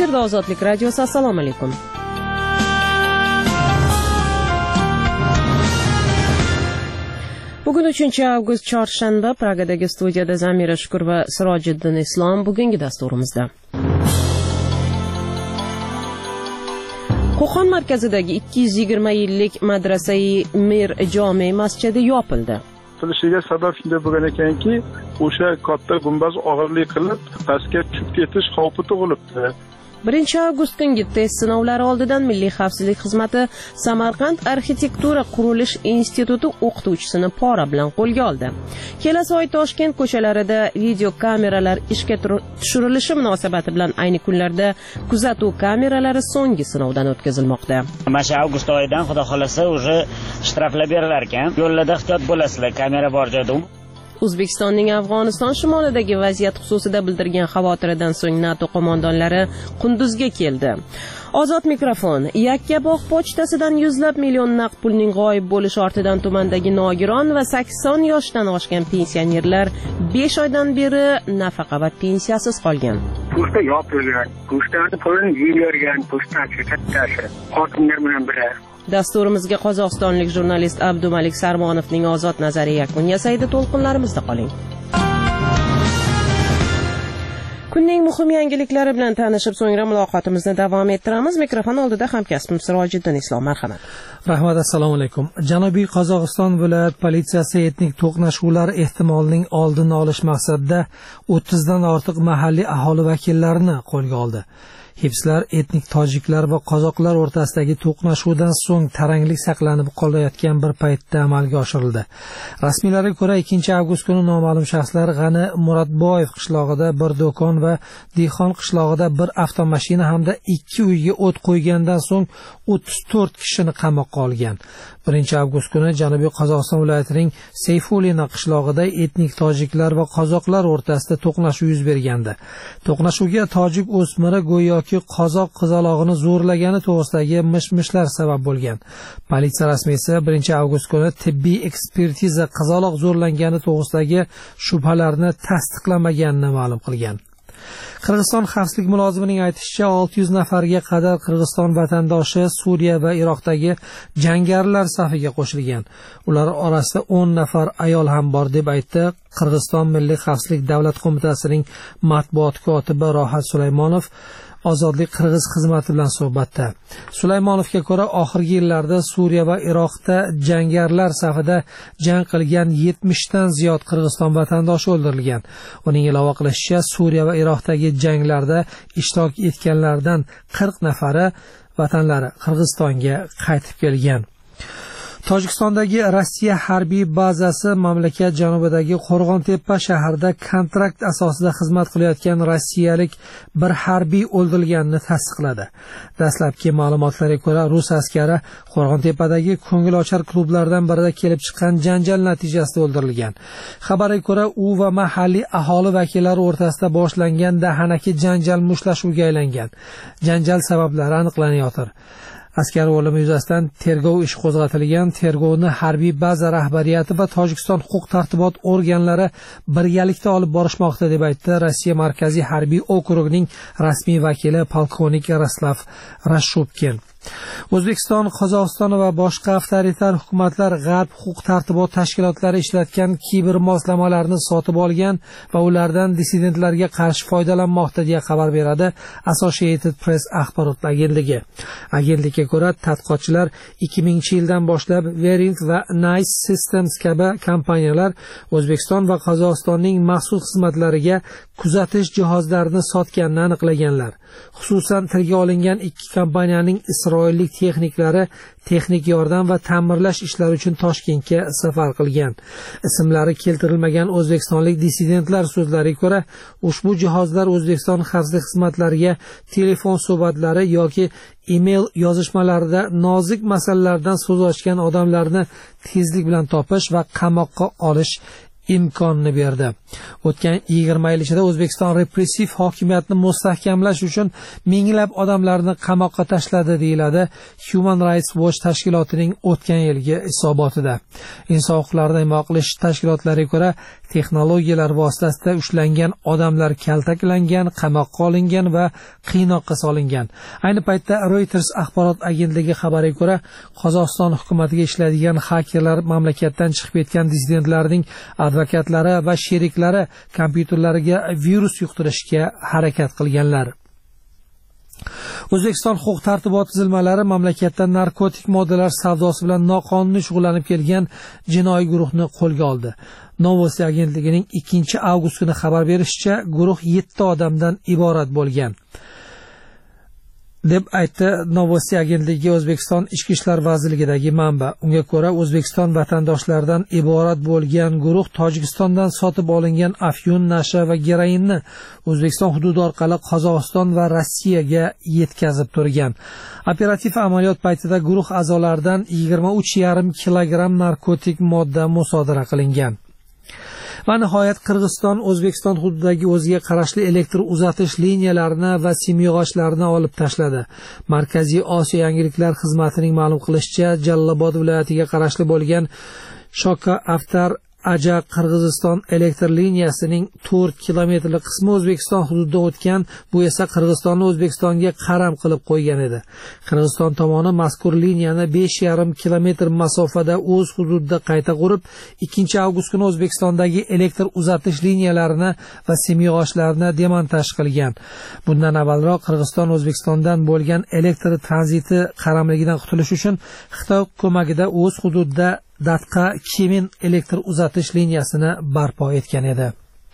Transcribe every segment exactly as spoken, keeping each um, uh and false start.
Efirda Ozodlik radiosi. Assalomu alaykum. Bugun uchinchi avgust chorshanba. Pragadagi studiyada Zamira Shukur va Sirojiddin Islom. Bugungi dasturimizda Qo'qon markazidagi ikki yuz yigirma yillik madrasai Mir jome masjidi yopildi. Yopilishiga sabab shunday bo'lgan ekanki, o'sha katta gumbaz og'irlik qilib, pastga tushib ketish xavfi tug'ilibdi. birinchi avgust kungi test sinovlari oldidan Milliy xavfsizlik xizmati Samarqand arxitektura qurilish instituti o'qituvchisini pora bilan qo'lga oldi. Kelasi oy Toshkent ko'chalarida video kameralar ishga tushirilishi munosabati bilan ayni kunlarda kuzatuv kameralari so'nggi sinovdan o'tkazilmoqda. Mana shu avgust oyidan xudo xolasa уже shtraflar berilar ekan. Yo'llarda ehtiyot bo'lasizlar, kamera bor joyda. O'zbekistonning Afg'oniston shimolidagi vaziyat xususida bildirgan xavotiridan so'ng NATO qo'mondonlari Qunduzga keldi. Ozod mikrofon. Yakkabog' pochtasidan yuzlab million naqd pulning g'oyib bo'lishi ortidan tumandagi nogiron va sakson yoshdan oshgan pensionerlar besh oydan beri nafaqa va pensiyasiz qolgan. Pochta yopilgan, pochtani pulini yeyilgan, pochtachi kattasi hokimlar bilan birga. Dasturimizga qozog'istonlik jurnalist Abdumalik Sarmonovning ozod nazari yakun yasaydi. To'lqinlarimizda qoling. Kunning muhim yangiliklari bilan tanishib, so'ngra muloqotimizni davom ettiramiz. Mikrofon oldida hamkasbim Sirojiddin Islom. Marhamat. Rahmat, assalomu alaykum. Janubiy Qozog'iston viloyat politsiyasi etnik to'qnashuvlar ehtimolining oldini olish maqsadida o'ttizdan ortiq mahalliy aholi vakillarini qo'lga oldi. Hibslar etnik tojiklar va qozoqlar o'rtasidagi to'qnashuvdan so'ng taranglik saqlanib qolayotgan bir paytda amalga oshirildi. Rasmiylarga ko'ra, ikkinchi avgust kuni noma'lum shaxslar G'ani Murodboyev qishlog'ida bir do'kon va Dihon qishlog'ida bir avtomashina hamda ikki uyga o't qo'ygandan so'ng o'ttiz to'rt kishini qamoqqa olgan. birinchi avgust kuni Janubiy Qozog'iston viloyatining Seyfulina qishlog'ida etnik tojiklar va qozoqlar o'rtasida to'qnashuv yuz bergandi. To'qnashuvga tojik o'smiri go'yoki qozoq qizalog'ini zo'rlagani to'g'risidagi mish-mishlar sabab bo'lgan. Politsiya rasmiysi birinchi avgust kuni tibbiy ekspertiza qizaloq zo'rlangani to'g'risidagi shubhalarni tasdiqlamaganini ma'lum qilgan. Qirg'iziston xavfsizlik mulozimining aytishicha, olti yuz nafarga qadar Qirg'iziston vatandoshi Suriya va Iroqdagi jangarilar safiga qo'shilgan. Ular orasida o'n nafar ayol ham bor deb aytdi Qirg'iziston Milliy xavfsizlik davlat qo'mitasining matbuot kotibi Rohat Sulaymonov Ozodlik Qirg'iz xizmati bilan suhbatda. Sulaymonovga ko'ra, oxirgi yillarda Suriya va Iroqda jangarilar safida jang qilgan yetmishdan ziyod Qirg'iziston vatandoshi o'ldirilgan. Uning ilova qilishicha, Suriya va Iroqdagi janglarda ishtirok etganlardan qirq nafari vatanlari Qirg'izistonga qaytib kelgan. Tojikistondagi Rossiya harbiy bazasi mamlakat janubidagi Qo'rg'ontepa shahrida kontrakt asosida xizmat qilayotgan rossiyalik bir harbiy o'ldirilganini tasdiqladi. Dastlabki ma'lumotlarga ko'ra, rus askari Qo'rg'ontepadagi ko'ngilochar klublardan birida kelib chiqqan janjal natijasida o'ldirilgan. Xabarga ko'ra, u va mahalliy aholi vakillari o'rtasida boshlangan dahanaki janjal mushtlashuvga aylangan. Janjal sabablari aniqlanayotir. Askar o'limi yuzasidan tergov ishi qo'zg'atilgan. Tergovni harbiy baza rahbariyati va Tojikiston huquq-tartibot organlari birgalikda olib borishmoqda deb aytdi Rossiya Markaziy harbiy okrugining rasmiy vakili polkovnik Yaroslav Rashubkin. O'zbekiston, Qozog'iston va boshqa avtoritar hukumatlar g'arb huquq-tartibot tashkilotlari ishlatgan kiber moslamalarni sotib olgan va ulardan dissidentlarga qarshi foydalanmoqda deya xabar beradi Associated Press axborot agentligi. Agentlikka ko'ra, tadqiqotchilar ikki mingchi yildan boshlab Verint va Nice Systems kabi kompaniyalar O'zbekiston va Qozog'istonning maxsus xizmatlariga kuzatish jihozlarini sotganini aniqlaganlar. Xususan, tilga olingan ikki kompaniyaning isroillik texniklari texnik yordam va ta'mirlash ishlari uchun Toshkentga safar qilgan. Ismlari keltirilmagan o'zbekistonlik dissidentlar so'zlariga ko'ra, ushbu jihozlar O'zbekiston xavfsizlik xizmatlariga telefon suhbatlari yoki email yozishmalarida nozik masalalardan so'z ochgan odamlarni tezlik bilan topish va qamoqqa olish imkonini berdi. O'tgan yigirma yil ichida O'zbekiston repressiv hokimiyatni mustahkamlash uchun minglab odamlarni qamoqqa tashladi, deyiladi Human Rights Watch tashkilotining o'tgan yilgi hisobotida. Inson huquqlarini himoya qilish tashkilotlariga ko'ra, texnologiyalar vositasida ushlangan odamlar kaltaklangan, qamoqqa olingan va qiynoqqa solingan. Ayni paytda Reuters axborot agentligi xabariga ko'ra, Qozog'iston hukumatiga ishlaydigan xakerlar mamlakatdan chiqib ketgan dissidentlarning advokatlari va sheriklari kompyuterlariga virus yuqtirishga harakat qilganlar. O'zbekiston huquq tartibot tuzilmalari mamlakatda narkotik moddalar savdosi bilan noqonuniy shug'ullanib kelgan jinoiy guruhni qo'lga oldi. Novosti agentligining ikkinchi avgust kuni xabar berishicha, guruh yetti odamdan iborat bo'lgan, deb aytdi Novosti agentligi O'zbekiston Ichki ishlar vazirligidagi manba. Unga ko'ra, O'zbekiston vatandoshlardan iborat bo'lgan guruh Tojikistondan sotib olingan afyun, nasha va geroinni O'zbekiston hududi orqali Qozog'iston va Rossiyaga yetkazib turgan. Operativ amaliyot paytida guruh a'zolaridan yigirma uch yarim kilogramm narkotik modda musodara qilingan. Va nihoyat Qirg'iziston O'zbekiston hududidagi o'ziga qarashli elektr uzatish liniyalarini va simyog'ochlarini olib tashladi. Markaziy Osiyo yangiliklar xizmatining ma'lum qilishicha, Jalolobod viloyatiga qarashli bo'lgan Shoka Aftar Aja Qirg'iziston elektr liniyasining to'rt kilometrlik qismi O'zbekiston hududida o'tgan, bu esa Qirg'izistonni O'zbekistonga qaram qilib qo'ygan edi. Qirg'iziston tomoni mazkur liniyani besh yarim kilometr masofada o'z hududida qayta qurib, ikkinchi avgust kuni O'zbekistondagi elektr uzatish liniyalarini va simyog'ochlarini demontaj qilgan. Bundan avvalroq Qirg'iziston O'zbekistondan bo'lgan elektr tranziti qaramligidan qutulish uchun Xitoy ko'magida o'z hududida Datqa Kemin elektr uzatish liniyasini barpo etgan edi.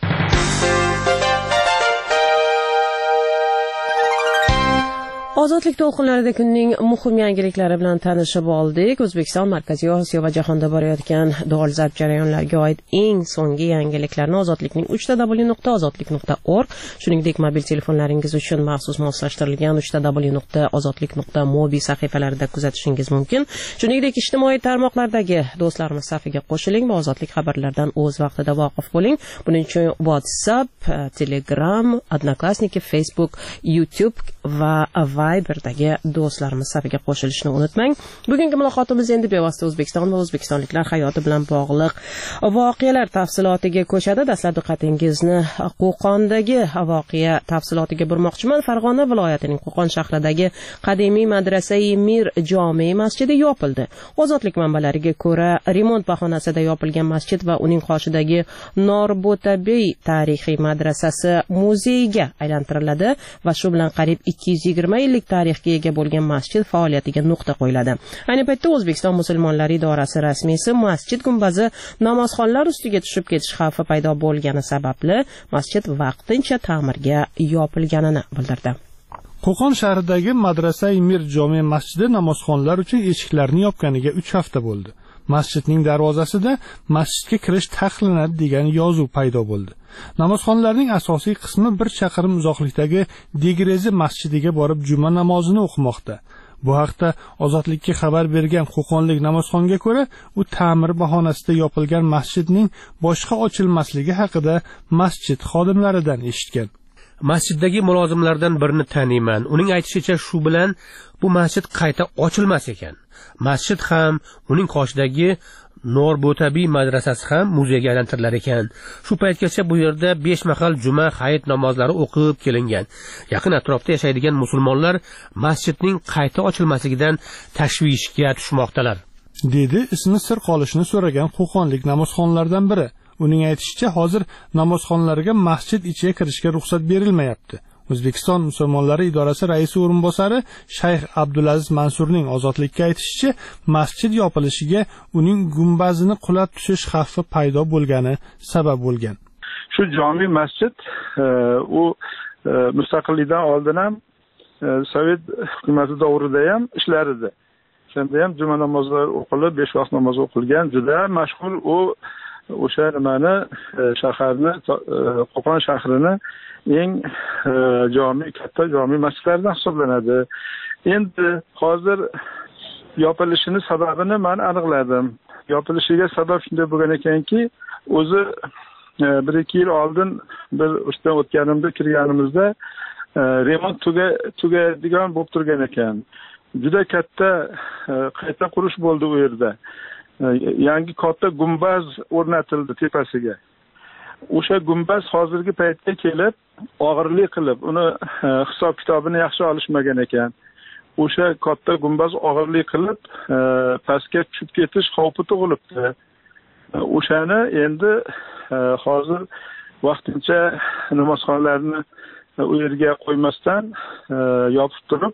Ozodlik to'lqinlarida kunning muhim yangiliklari bilan tanishib oldik. O'zbekiston, Markaziy Osiyo va jahonda borayotgan dolzarb jarayonlarga oid eng so'nggi yangiliklarni Ozodlikning uch w nuqta ozodlik nuqta org, shuningdek mobil telefonlaringiz uchun maxsus moslashtirilgan uch w nuqta ozodlik nuqta mobi sahifalarida kuzatishingiz mumkin. Shuningdek, ijtimoiy tarmoqlardagi do'stlarimiz safiga qo'shiling va ozodlik xabarlaridan o'z vaqtida voqif bo'ling. Buning uchun WhatsApp, Telegram, Odnoklassniki, Facebook, YouTube va Viber'dagi do'stlarimiz safiga qo'shilishni unutmang. Bugungi muloqotimiz endi bevosita O'zbekiston va o'zbekistonliklar hayoti bilan bog'liq voqealar tafsilotiga ko'chadi. Dastlab diqqatingizni Qo'qondagi voqea tafsilotiga burmoqchiman. Farg'ona viloyatining Qo'qon shahridagi qadimiy madrasa-i Mir jome masjidi yopildi. Ozodlik manbalariga ko'ra, remont bahonasida yopilgan masjid va uning qoshidagi Norbo'tabey tarixiy madrasasi muzeyga aylantiriladi va shu bilan qariyb ikki yuz yigirma yillik tarixga ega bo'lgan masjid faoliyatiga nuqta qo'yiladi. Ayni paytda O'zbekiston musulmonlari idorasi rasmiysi masjid gumbazi namozxonlar ustiga tushib ketish xavfi paydo bo'lgani sababli masjid vaqtincha ta'mirga yopilganini bildirdi. Qo'qon shahridagi madrasa-i Mir jome masjidi namozxonlar uchun eshiklarini yopganiga uch hafta bo'ldi. Masjidning darvozasida masjidga kirish taqiqlanadi degan yozuv paydo bo'ldi. Namozxonlarning asosiy qismi bir chaqirim uzoqlikdagi Degrezi masjidiga borib juma namozini o'qimoqda. Bu haqda Ozodlikka xabar bergan qo'qonlik namozxonga ko'ra, u ta'mir bahonasida yopilgan masjidning boshqa ochilmasligi haqida masjid xodimlaridan eshitgan. Masjiddagi mulozimlardan birini taniyman. Uning aytishicha, shu bilan bu masjid qayta ochilmas ekan. Masjid ham, uning qoshidagi Norbo'tabiy madrasasi ham muzeyga aylantirilar ekan. Shu paytgacha bu yerda besh mahal juma hayit namozlari o'qib kelingan. Yaqin atrofda yashaydigan musulmonlar masjidning qayta ochilmasligidan tashvishga tushmoqdalar, dedi ismi sir qolishini so'ragan qo'qonlik namozxonlardan biri. Uning aytishicha, hozir namozxonlarga masjid ichiga kirishga ruxsat berilmayapti. O'zbekiston musulmonlari idorasi raisi o'rinbosari Shayx Abdulaziz Mansurning Ozodlikka aytishicha, masjid yopilishiga uning gumbazini qulab tushish xavfi paydo bo'lgani sabab bo'lgan. Shu jami masjid u mustaqillikdan oldin ham Sovet hukumati davrida ham ishlar edi. Shunda ham juma namozlari o'qilib, besh vaqt namoz o'qilgan, juda mashhur u o'sha nimani shaharni, Qo'qon shahrini eng jami, katta jami masjidlaridan hisoblanadi. Endi hozir yopilishining sababini men aniqladim. Yopilishiga sabab shunday bo'lgan ekanki, o'zi bir ikki yil oldin bir ishdan o'tganimda kirganimizda remont tuga tugaydigan bo'lib turgan ekan. Juda katta qayta qurish bo'ldi u yerda. Yangi katta gumbaz o'rnatildi tepasiga. O'sha gumbaz hozirgi paytga kelib, og'irlik qilib, uni hisob kitobini yaxshi olishmagan ekan. O'sha katta gumbaz og'irlik qilib, pastga tushib ketish xavfi tug'ilibdi. O'shani endi hozir vaqtincha namozxonlarni u yerga qo'ymasdan yopib turib,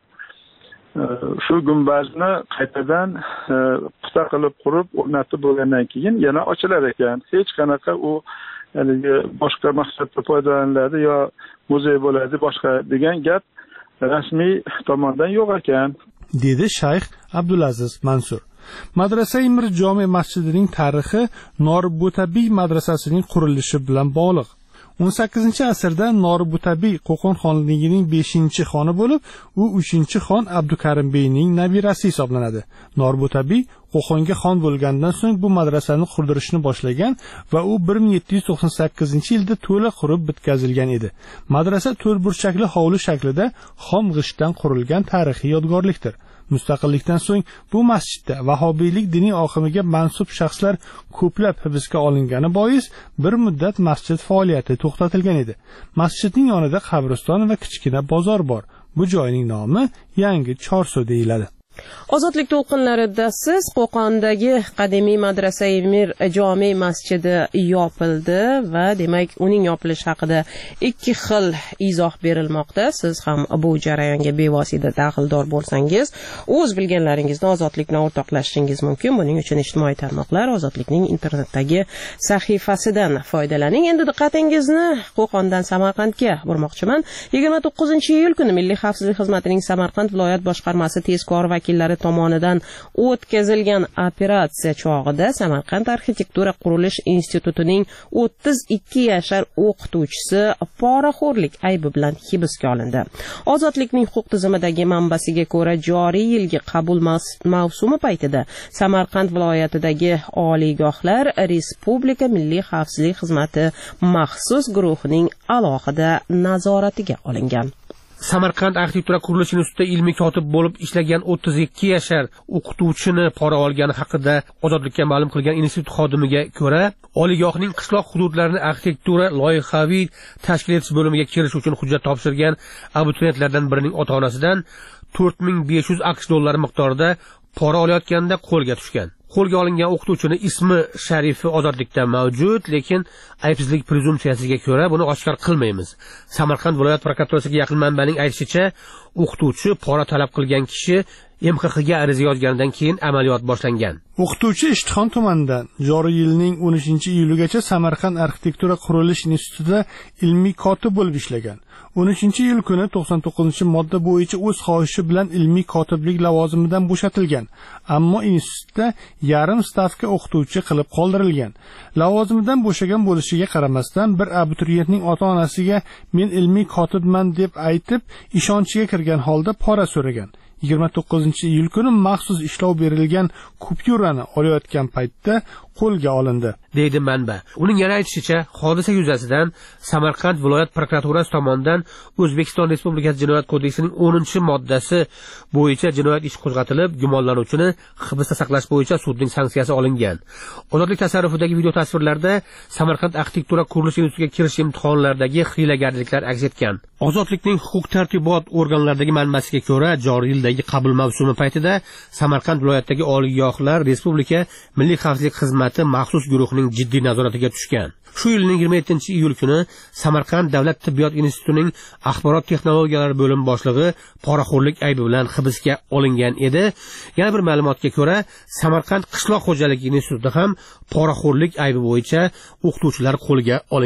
shu gumbazni qaytadan puxta qilib qurib o'rnatib bo'lgandan keyin yana ochilar ekan. Hech qanaqa u haligi boshqa maqsadda foydalaniladi yo muzey bo'ladi boshqa degan gap rasmiy tomondan yo'q ekan, dedi Shayx Abdulaziz Mansur. Madrasa Imir jome masjidining tarixi Noributabiy madrasasining qurilishi bilan bog'liq. o'n sakkizinchi asrda Noributabiy Qo'qon xonligining beshinchi xoni bo'lib, u uchinchi xon Abdukarim beyning nabirasi hisoblanadi. Noributabiy Qo'qonga xon bo'lgandan so'ng bu madrasani qurdirishni boshlagan va u bir ming yetti yuz to'qson sakkizinchi yilda to'la qurib bitkazilgan edi. Madrasa to'rtburchakli hovli shaklida xom g'ishtdan qurilgan tarixiy yodgorlikdir. Mustaqillikdan so'ng bu masjidda vahobiylik diniy oqimiga mansub shaxslar ko'plab hibsga olingani bois bir muddat masjid faoliyati to'xtatilgan edi. Masjidning yonida qabriston va kichkina bozor bor. Bu joyning nomi Yangi Chorsu deyiladi. Ozodlik to'lqinlarida siz Qo'qondagi qadimiy madrasa Imir jome masjidi yopildi va demak uning yopilishi haqida ikki xil izoh berilmoqda. Siz ham bu jarayonga bevosita daxldor bo'lsangiz, o'z bilganlaringizni Ozodlik bilan o'rtoqlashishingiz mumkin. Buning uchun ijtimoiy tarmoqlar Ozodlikning internetdagi sahifasidan foydalaning. Endi diqqatingizni Qo'qondan Samarqandga burmoqchiman. yigirma to'qqizinchi iyul kuni Milliy xavfsizlik xizmatining Samarqand viloyat boshqarmasi tezkor vakillari tomonidan o'tkazilgan operatsiya chog'ida Samarqand arxitektura qurilish institutining o'ttiz ikki yashar o'qituvchisi poraxo'rlik aybi bilan hibsga olindi. Ozodlikning huquq tizimidagi manbasiga ko'ra, joriy yilgi qabul mavsumi paytida Samarqand viloyatidagi oliygohlar Respublika Milliy xavfsizlik xizmati maxsus guruhining alohida nazoratiga olingan. Samarqand arxitektura qurilish institutida ilmiy kotib bo'lib ishlagan o'ttiz ikki yashar o'qituvchini pora olgani haqida Ozodlikka ma'lum qilgan institut xodimiga ko'ra, oliygohning qishloq hududlarini arxitektura loyihaviy tashkil etish bo'limiga kirish uchun hujjat topshirgan abituriyentlardan birining ota-onasidan to'rt ming besh yuz aqsh dollari miqdorida pora olayotganda qo'lga tushgan. Qo'lga olingan o'qituvchining ismi sharifi Ozodlikda mavjud, lekin aybsizlik prezumsiyasiga ko'ra buni oshkor qilmaymiz. Samarqand viloyat prokuraturasiga yaqin manbaning aytishicha, o'qituvchi pora talab qilgan kishi M X X ga ariza yozgandan keyin amaliyot boshlangan. O'qituvchi Ishtixon tumanidan joriy yilning o'n uchinchi iyuligacha Samarqand arxitektura qurilish institutida ilmiy kotib bo'lib ishlagan. o'n uchinchi iyul kuni to'qson to'qqizinchi modda bo'yicha o'z xohishi bilan ilmiy kotiblik lavozimidan bo'shatilgan, ammo institutda yarim stavka o'qituvchi qilib qoldirilgan. Lavozimidan bo'shagan bo'lishiga qaramasdan bir abituriyentning ota-onasiga men ilmiy kotibman deb aytib, ishonchiga kirgan holda pora so'ragan. yigirma to'qqizinchi iyul kuni maxsus ishlov berilgan kupyurani olayotgan paytda qo'lga olindi, deydi manba. Uning yana aytishicha, hodisa yuzasidan Samarqand viloyat prokuraturasi tomonidan O'zbekiston Respublikasi Jinoyat kodeksining o'ninchi moddasi bo'yicha jinoyat ishi qo'zg'atilib, gumonlanuvchini hibsda saqlash bo'yicha sudning sanksiyasi olingan. Ozodlik tasarrufidagi video tasvirlarda Samarqand arxitektura qurilish institutiga kirish imtihonlaridagi hiylagarliklar aks etgan. Ozodlikning huquq tartibot organlaridagi manbasiga ko'ra, joriy yildagi qabul mavsumi paytida Samarqand viloyatidagi oliygohlar Respublika Milliy xavfsizlik xizmati maxsus guruhining jiddiy nazoratiga tushgan. Shu yilning yigirma yettinchi iyul kuni Samarqand davlat tibbiyot institutining axborot texnologiyalari bo'lim boshlig'i poraxo'rlik aybi bilan hibsga olingan edi. Yana bir ma'lumotga ko'ra, Samarqand qishloq xo'jaligi institutida ham poraxo'rlik aybi bo'yicha o'qituvchilar qo'lga olingan.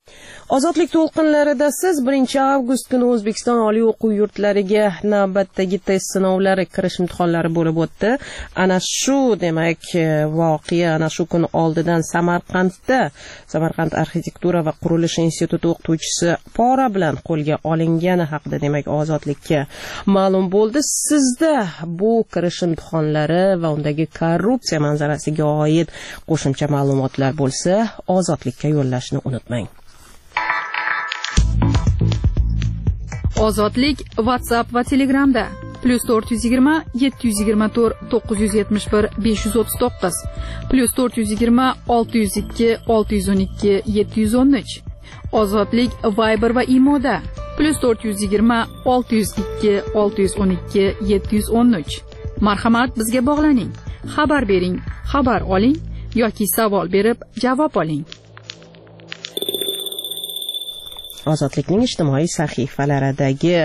Ozodlik to'lqinlarida siz birinchi avgust kuni O'zbekiston oliy o'quv yurtlariga navbatdagi test sinovlari, kirish imtihonlari bo'lib o'tdi. Ana shu demak voqea ana shu kun oldidan Samarqandda Samarqand arxitektura va qurilish instituti o'qituvchisi pora bilan qo'lga olingani haqida demak Ozodlikka ma'lum bo'ldi. Sizda bu kirish imtihonlari va undagi korrupsiya manzarasiga oid qo'shimcha ma'lumotlar bo'lsa, Ozodlikka yo'llashni unutmang. Ozodlik WhatsApp va Telegramda plus to'rt yuz yigirma yetti yuz yigirma to'rt to'qqiz yuz yetmish bir besh yuz o'ttiz to'qqiz plus to'rt yuz yigirma olti yuz ikki olti yuz o'n ikki yetti yuz o'n uch. Ozodlik Viber va Imoda plus to'rt yuz yigirma olti yuz ikki olti yuz o'n ikki yetti yuz o'n uch. Marhamat, bizga bog'laning, xabar bering, xabar oling yoki savol berib javob oling. Ozodlikning ijtimoiy sahifalaridagi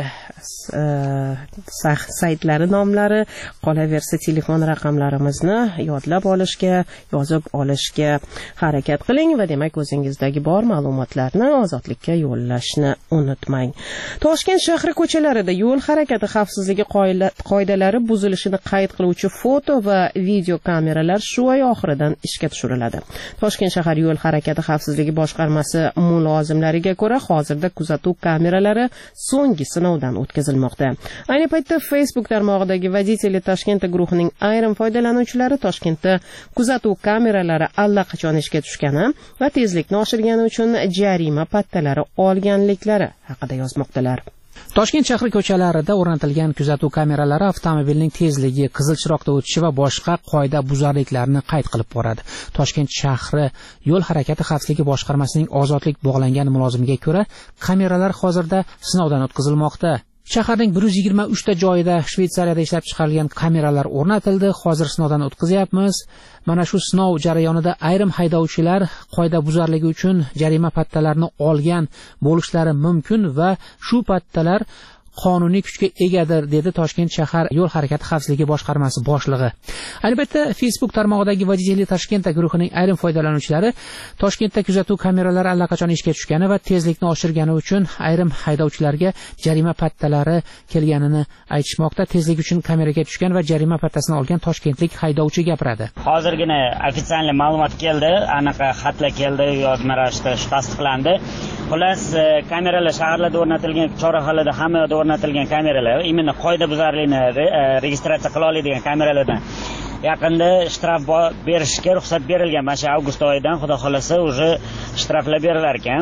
saytlari nomlari, qolaversa telefon raqamlarimizni yodlab olishga, yozib olishga harakat qiling va demak o'zingizdagi bor ma'lumotlarni Ozodlikka yo'llashni unutmang. Toshkent shahri ko'chalarida yo'l harakati xavfsizligi qoidalari buzilishini qayd qiluvchi foto va video kameralar shu oy oxiridan ishga tushiriladi. Toshkent shahar yo'l harakati xavfsizligi boshqarmasi mulozimlariga ko'ra, hozirda kuzatuv kameralari so'nggi sinovdan o'tkazilmoqda. Ayni paytda Facebook tarmog'idagi Vodители Toshkent guruhining ayrim foydalanuvchilari Toshkentda kuzatuv kameralari allaqachon ishga tushgani va tezlikni oshirgani uchun jarima pattalari olganliklari haqida yozmoqdalar. Toshkent shahri ko'chalarida o'rnatilgan kuzatuv kameralari avtomobilning tezligi, qizil chiroqda o'tishi va boshqa qoida buzarliklarni qayd qilib boradi. Toshkent shahri yo'l harakati xavfsizligi boshqarmasining Ozodlik bog'langan mulozimiga ko'ra, kameralar hozirda sinovdan o'tkazilmoqda. Shaharning bir yuz yigirma uch ta joyida Shveysariyada ishlab chiqarilgan kameralar o'rnatildi. Hozir sinovdan o'tkazyapmiz. Mana shu sinov jarayonida ayrim haydovchilar qoida buzarligi uchun jarima pattalarini olgan bo'lishlari mumkin va shu pattalar qonuniy kuchga egadir, dedi Toshkent shahar yo'l harakati xavfsizligi boshqarmasi boshlig'i. Albatta, Facebook tarmog'idagi Vodители Toshkent guruhining ayrim foydalanuvchilari Toshkentda kuzatuv kameralari allaqachon ishga tushgani va tezlikni oshirgani uchun ayrim haydovchilarga jarima pattalari kelganini aytishmoqda. Tezlik uchun kameraga tushgan va jarima pattasini olgan toshkentlik haydovchi gapiradi. Hozirgina ofitsial ma'lumot keldi, anaqa xatlar keldi, yozma ravishda tasdiqlandi. Xullas, kameralar shaharlarda o'rnatilgan, chorrahalarda hamma yoqda o'rnatilgan kameralar, imенно qoida buzarlikni registratsiya qila oladigan kameralardan yaqinda shtraf berishga ruxsat berilgan. Mana shu avgust oyidan xudo xolasa уже shtraflar berilar ekan.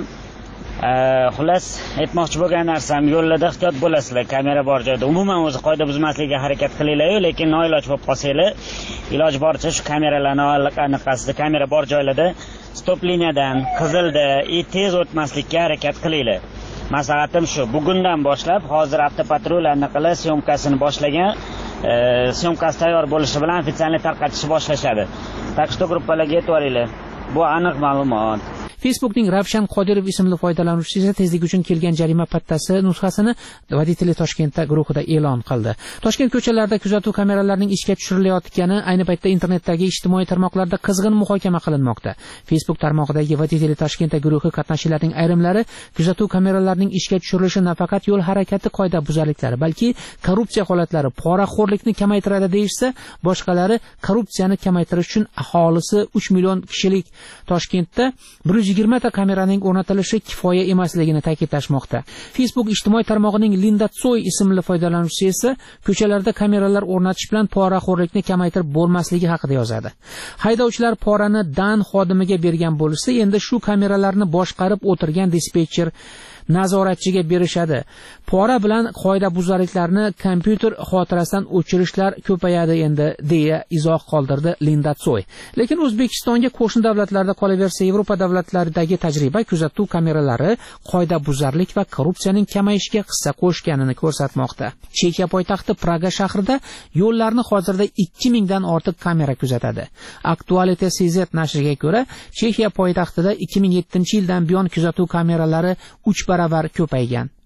Xullas, aytmoqchi bo'lgan narsam, yo'llarda ehtiyot bo'lasizlar, kamera bor joyda. Umuman o'zi qoida buzmaslikka harakat qilinglar, lekin noiloj bo'lib qolsanglar, iloj boricha shu kameralarni anaqasida, kamera bor joylarda stop liniyadan, qizilda, tez o'tmaslikka harakat qilinglar. Maslahatim shu, bugundan boshlab hozir avtopatrul anaqalar syomkasini boshlagan, syomkasi tayyor bo'lishi bilan ofitsialni tarqatishni boshlashadi. Tak что gruppalarga e'tiboringlar. Bu aniq ma'lumot. Facebookning Ravshan Qodirov ismli foydalanuvchisi esa tezlik uchun kelgan jarima pattasi nusxasini Vodители Toshkentda guruhida e'lon qildi. Toshkent ko'chalarida kuzatuv kameralarining ishga tushirilayotgani ayni paytda internetdagi ijtimoiy tarmoqlarda qizg'in muhokama qilinmoqda. Facebook tarmog'idagi Vodители Toshkentda guruhi qatnashchilarining ayrimlari kuzatuv kameralarining ishga tushirilishi nafaqat yo'l harakati qoida buzarliklari, balki korrupsiya holatlari, poraxo'rlikni kamaytiradi deyishsa, boshqalari korrupsiyani kamaytirish uchun aholisi uch million kishilik Toshkentda bir yuz yigirma ta kameraning o'rnatilishi kifoya emasligini ta'kidlashmoqda. Facebook ijtimoiy tarmog'ining Linda Tsoy ismli foydalanuvchisi esa ko'chalarda kameralar o'rnatish bilan poraxo'rlikni kamaytirib bo'lmasligi haqida yozadi. Haydovchilar porani Dan xodimiga bergan bo'lsa, endi shu kameralarni boshqarib o'tirgan dispetcher nazoratchiga berishadi. Pora bilan qoida buzarliklarni kompyuter xotirasidan o'chirishlar ko'payadi endi, deya izoh qoldirdi Linda Tsoy. Lekin O'zbekistonga qo'shni davlatlarda qolaversa, Yevropa davlatlaridagi tajriba kuzatuv kameralari qoida buzarlik va korrupsiyaning kamayishiga hissa qo'shganini ko'rsatmoqda. Chexiya poytaxti Praga shahrida yo'llarni hozirda ikki ming dan ortiq kamera kuzatadi. Aktualite C Z nashriga ko'ra, Chexiya poytaxtida ikki ming yettinchi yildan buyon kuzatuv kameralari uch baravar ko'paygan.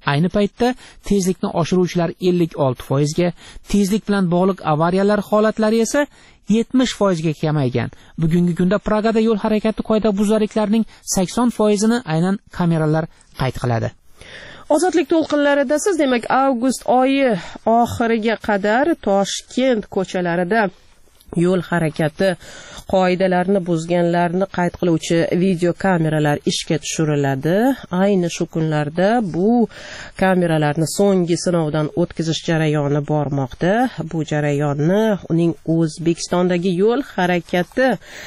Ayni paytda tezlikni oshiruvchilar ellik olti foizga, tezlik bilan bog'liq avariyalar holatlari esa yetmish foizga kamaygan. Bugungi kunda Pragada yo'l harakati qoidabuzarliklarining sakson foizini aynan kameralar qayd qiladi. Ozodlik to'lqinlarida siz demak avgust oyi oxiriga qadar Toshkent ko'chalarida yo'l harakati qoidalarini buzganlarni qayd qiluvchi video kameralar ishga tushiriladi. Ayni shu kunlarda bu kameralarni so'nggi sinovdan o'tkazish jarayoni bormoqda. Bu jarayonni uning O'zbekistondagi yo'l harakati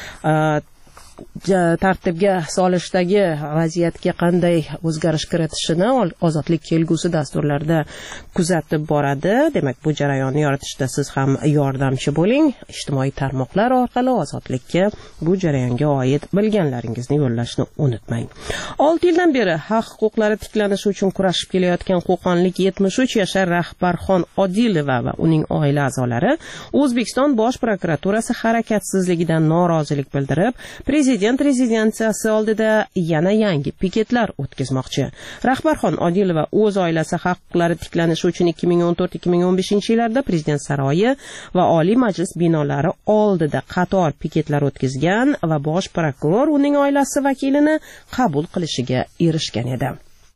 tartibga solishdagi vaziyatga qanday o'zgarish kiritishini ozodlik kelgusi dasturlarda kuzatib boradi. Demak, bu jarayonni yoritishda siz ham yordamchi bo'ling. Ijtimoiy tarmoqlar orqali ozodlikka bu jarayonga oid bilganlaringizni yo'llashni unutmang. olti yildan beri haq huquqlari tiklanishi uchun kurashib kelayotgan qo'qonlik yetmish uch yashar Rahbarxon Odilova va uning oila a'zolari O'zbekiston Bosh prokuraturasi harakatsizligidan norozilik bildirib, Prezident rezidensiyasi oldida yana yangi piketlar o'tkazmoqchi. Rahbarxon Odilova o'z oilasi huquqlari tiklanishi uchun ikki ming o'n to'rt ikki ming o'n beshinchi yillarda Prezident saroyi va Oliy Majlis binolari oldida qator piketlar o'tkazgan va bosh prokuror uning oilasi vakilini qabul qilishiga erishgan edi.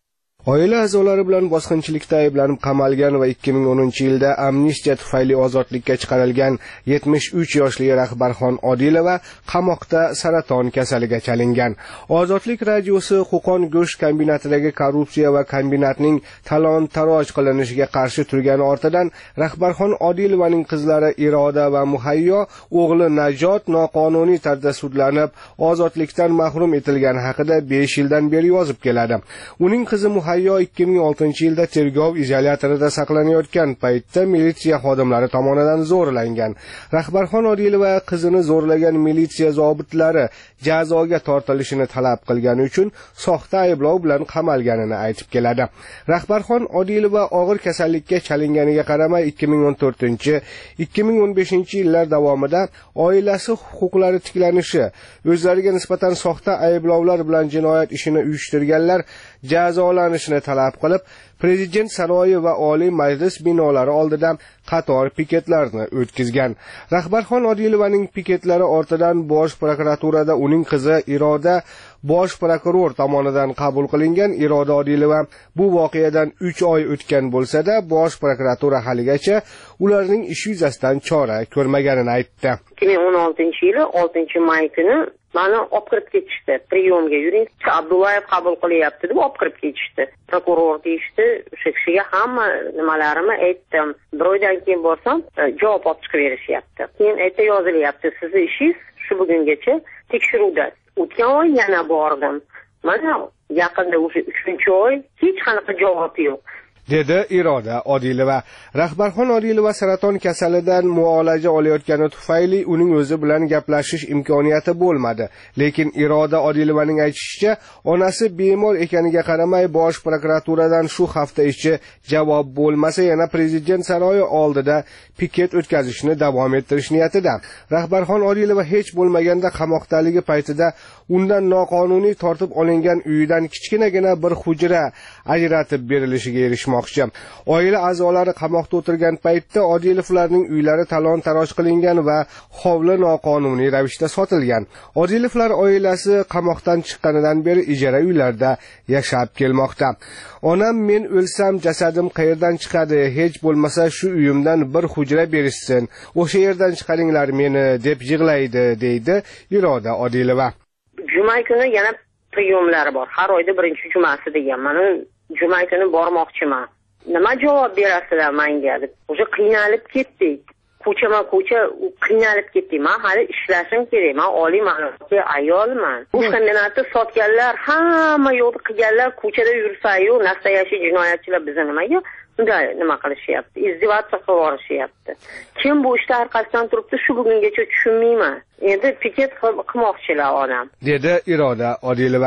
Oila a'zolari bilan bosqinchilikda ayblanib qamalgan va ikki ming o'ninchi yilda amnistiya tufayli ozodlikka chiqarilgan yetmish uch yoshli Rahbarxon Odilova qamoqda saraton kasaliga chalingan. Ozodlik radiosi Qo'qon go'sht kombinatidagi korrupsiya va kombinatning talon-taroj qilinishiga qarshi turgani ortidan Rahbarxon Odilovaning qizlari Iroda va Muhayyo, o'g'li Najot noqonuniy tarzda sudlanib, ozodlikdan mahrum etilgani haqida besh yildan beri yozib keladi. Uning qizi Muhayyo ikki ming oltinchi yilda tergov izolyatorida saqlanayotgan paytda militsiya xodimlari tomonidan zo'rlangan. Rahbarxon Odilova qizini zo'rlagan militsiya zobitlari jazoga tortilishini talab qilgani uchun soxta ayblov bilan qamalganini aytib keladi. Rahbarxon Odilova og'ir kasallikka chalinganiga qaramay ikki ming o'n to'rtinchi ikki ming o'n beshinchi yillar davomida oilasi huquqlari tiklanishi, o'zlariga nisbatan soxta ayblovlar bilan jinoyat ishini uyushtirganlar jazolanishini talab qilib, Prezident saroyi va Oliy Majlis binolari oldida qator piketlarni o'tkazgan. Rahbarxon Odilovaning piketlari ortidan Bosh prokuraturada uning qizi Iroda bosh prokuror tomonidan qabul qilingan. Iroda Odilova bu voqeadan uch oy o'tgan bo'lsa-da, Bosh prokuratura haligacha ularning ish yuzasidan chora ko'rmaganini aytdi. ikki ming o'n oltinchi yili oltinchi may kuni mani olib kirib ketishdi. Priyomga yuring, Abdullayev qabul qilyapti deb olib kirib ketishdi. Prokuror deyishdi, o'sha kishiga hamma nimalarimni aytdim. Bir oydan keyin borsam, javob olib chiqib berishyapti. Keyin aytdi, yozilyapti, sizning ishingiz shu bugungacha tekshiruvda. O'tgan oy yana bordim. Mana yaqinda o'sha uchinchi oy hech qanaqa javob yo'q. dedi Iroda Odilova. Rahbarxon Odilova saraton kasalidan muolaja olayotgani tufayli uning o'zi bilan gaplashish imkoniyati bo'lmadi. Lekin Iroda Odilovaning aytishicha, onasi bemor ekaniga qaramay Bosh prokuraturadan shu hafta ichi javob bo'lmasa yana Prezident saroyi oldida piket o'tkazishni davom ettirish niyatida. Rahbarxon Odilova hech bo'lmaganda qamoqdaligi paytida undan noqonuniy tortib olingan uyidan kichkinagina bir hujra ajratib berilishiga erishmoqchi. Oila a'zolari qamoqda o'tirgan paytda Odilovlarning uylari talon-taroj qilingan va hovli noqonuniy ravishda sotilgan. Odilovlar oilasi qamoqdan chiqqanidan beri ijara uylarda yashab kelmoqda. Onam men o'lsam jasadim qayerdan chiqadi? Hech bo'lmasa shu uyimdan bir hujra berishsin. O'sha yerdan chiqaringlar meni deb yig'laydi, deydi Iroda Odilova. Juma kuni yana priyomlar bor. Har oyda birinchi jumasi degan. Mana juma kuni bormoqchiman. Nima javob berasizlar menga deb. O'sha qiynalib ketdik. Ko'chama ko'cha qiynalib ketdik. Men hali ishlashim kerak. Men oliy ma'lumotli ayolman. Bu kombinatni sotganlar, hamma yo'lni qilganlar ko'chada yursa-yu, nastoyashi jinoyatchilar bizni nimaga bunday nima qilishyapti? Izdivatsiya qilib yurishyapti. Kim bu ishda orqasidan turibdi, shu bugungacha tushunmayman. Endi piket qilmoqchilar onam, dedi Iroda Odilova.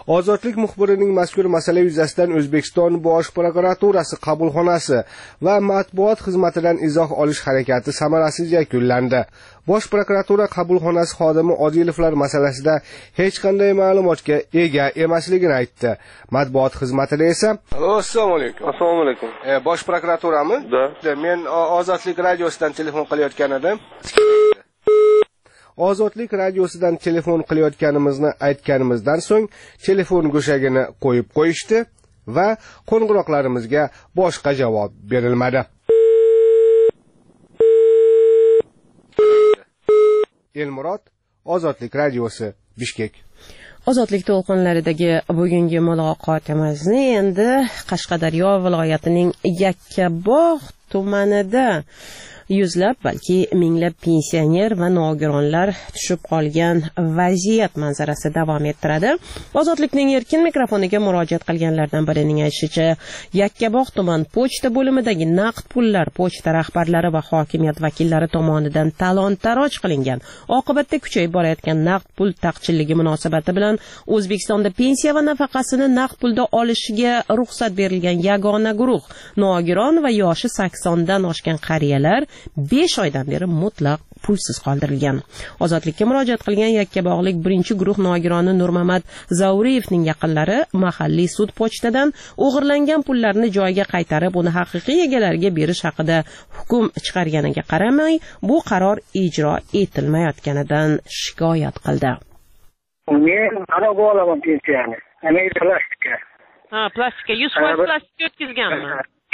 Ozodlik muxbirining mazkur masala yuzasidan O'zbekiston Bosh prokuraturasi qabulxonasi va matbuot xizmatidan izoh olish harakati samarasiz yakunlandi. Bosh prokuratura qabulxonasi xodimi Odilovlar masalasida hech qanday ma'lumotga ega emasligini aytdi. Matbuot xizmatida esa Assalomu alaykum. Assalomu alaykum. E, Bosh prokuraturami? Da. Men Ozodlik radiosidan telefon qilayotgan edim. Ozodlik radiosidan telefon qilayotganimizni aytganimizdan so'ng telefon go'shagini qo'yib qo'yishdi va qo'ng'iroqlarimizga boshqa javob berilmadi. Elmurod, Ozodlik radiosi, Bishkek. Ozodlik to'lqinlaridagi bugungi muloqotimizni endi Qashqadaryo viloyatining Yakkabog' tumanida yuzlab balki minglab pensioner va nogironlar tushib qolgan vaziyat manzarasi davom ettiradi. Ozodlikning erkin mikrofoniga murojaat qilganlardan birining aytishicha, Yakkabog' tuman pochta bo'limidagi naqd pullar pochta rahbarlari va hokimiyat vakillari tomonidan talon-taroj qilingan. Oqibatda kuchayib borayotgan naqd pul taqchilligi munosabati bilan O'zbekistonda pensiya va nafaqasini naqd pulda olishiga ruxsat berilgan yagona guruh nogiron va yoshi saksondan oshgan qariyalar besh oydan beri mutlaq pulsiz qoldirilgan. Ozodlikka murojaat qilgan Yakkabog'lik birinchi guruh nogironi Nurmamat Zauriyevning yaqinlari mahalliy sud pochtadan o'g'irlangan pullarni joyiga qaytarib, uni haqiqiy egalariga berish haqida hukm chiqarganiga qaramay, bu qaror ijro etilmayotganidan shikoyat qildi. Men ana bo'laman pensiyani. Ana plastika. Ha, plastika, yuz foiz plastika o'tkazganmi?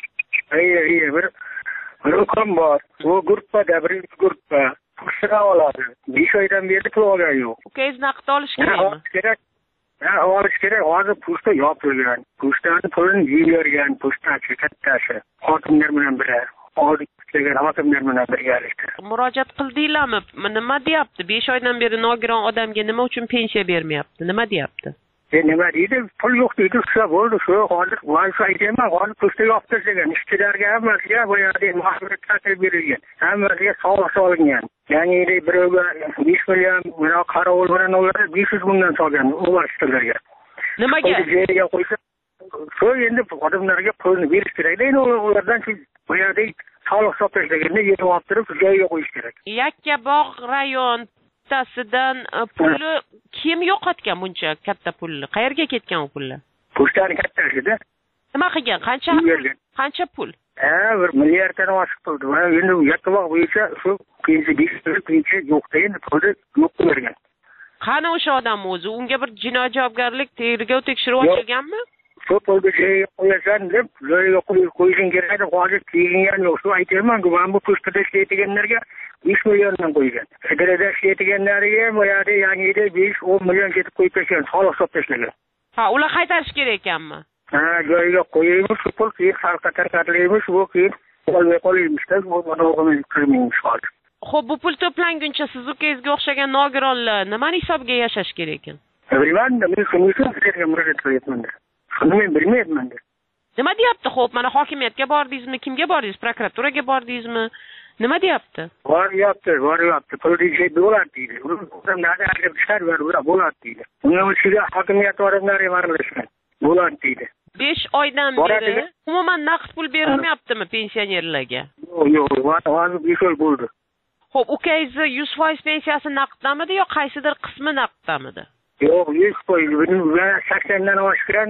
Ayyo, ayyo, bir Rukam bor. Bu gruppada birinchi gruppa pushra oladi. besh oydan beri pul olgan yo'q. Ukangiz naqd olish kerakmi? Kerak. Ha, olish kerak. Hozir pushta yopilgan. Pushtani pulini yeyvergan pushtachi kattasi. Hokimlar bilan birga. Oldik degan hokimlar bilan birgalikda. Murojaat qildinglarmi? Nima deyapti? besh oydan beri nogiron odamga nima uchun pensiya bermayapti? Nima deyapti? E nima deydi? Pul yo'q deydi, shu bo'ldi, shu hozir Wi-Fi aytayman, hozir pushta yoptirgan, ishchilarga hammaga bu yerda mahsulot tartib berilgan. Hammaga sog'liq solingan. Ya'ni birovga besh million, mana qarovul bilan ular besh yuz mingdan solgan universitetlarga. Nimaga? Joyiga qo'ysa, shu endi odamlarga pulni berish kerak. Endi ulardan shu bu yerda sog'liq so'plashlarga yetib oltirib joyiga qo'yish kerak. Yakkabog' rayon tasidan pulni kim yo'qotgan buncha katta pulni? Qayerga ketgan u pullar? Pushtani kattasida. Nima qilgan? Qancha qancha pul? Ha, bir milliarddan oshib turdi. Mana endi Yakkabog' bo'yicha shu pensiya pensiya yo'qda endi pulni yo'q bergan. Qani o'sha odam o'zi? Unga bir jinoiy javobgarlik tergov tekshiruv ochilganmi? Shu pulni joyiga qo'yasan deb, joyiga qo'yishing kerak deb hozir kelgan yo'q. Shu aytayman-ku, mana bu pushtada ishlaydiganlarga besh milliondan qo'ygan. Idarada ishlaydiganlarga bu yerda yangida besh o'n million ketib qo'yib tashlagan, soliq solib tashlagan. Ha, ular qaytarish kerak ekanmi? Ha, joyiga qo'yaymiz, shu pul keyin xalqqa tarqatilamiz, bu keyin qolmay qolaymiz-da, bu o'g'imiz kirmaymiz hozir. Xo'p, bu pul to'planguncha siz ukangizga o'xshagan nogironlar nimani hisobiga yashash kerak ekan? Bilmadim, men shuning uchun sizlarga murojaat qilyapman. Shuni men bilmayapman. Nima deyapti? Xo'p, mana hokimiyatga bordingizmi? Kimga bordingiz? Prokuraturaga bordingizmi? Nima deyapti? Boryapti, boryapti. Pulni bo'ladi deydi. Odamlarni arab ishlar bo'ladi deydi. Unga o'shiga hokimiyat odamlari aralashgan. Bo'ladi deydi. besh oydan beri umuman naqd pul berilmayaptimi pensionerlarga? Yo'q, yo'q, hozir besh oy bo'ldi. Xo'p, ukangizni yuz foiz pensiyasi naqddamidi yo qaysidir qismi naqddamidi? Yo'q, yuz foiz. saksondan oshgan,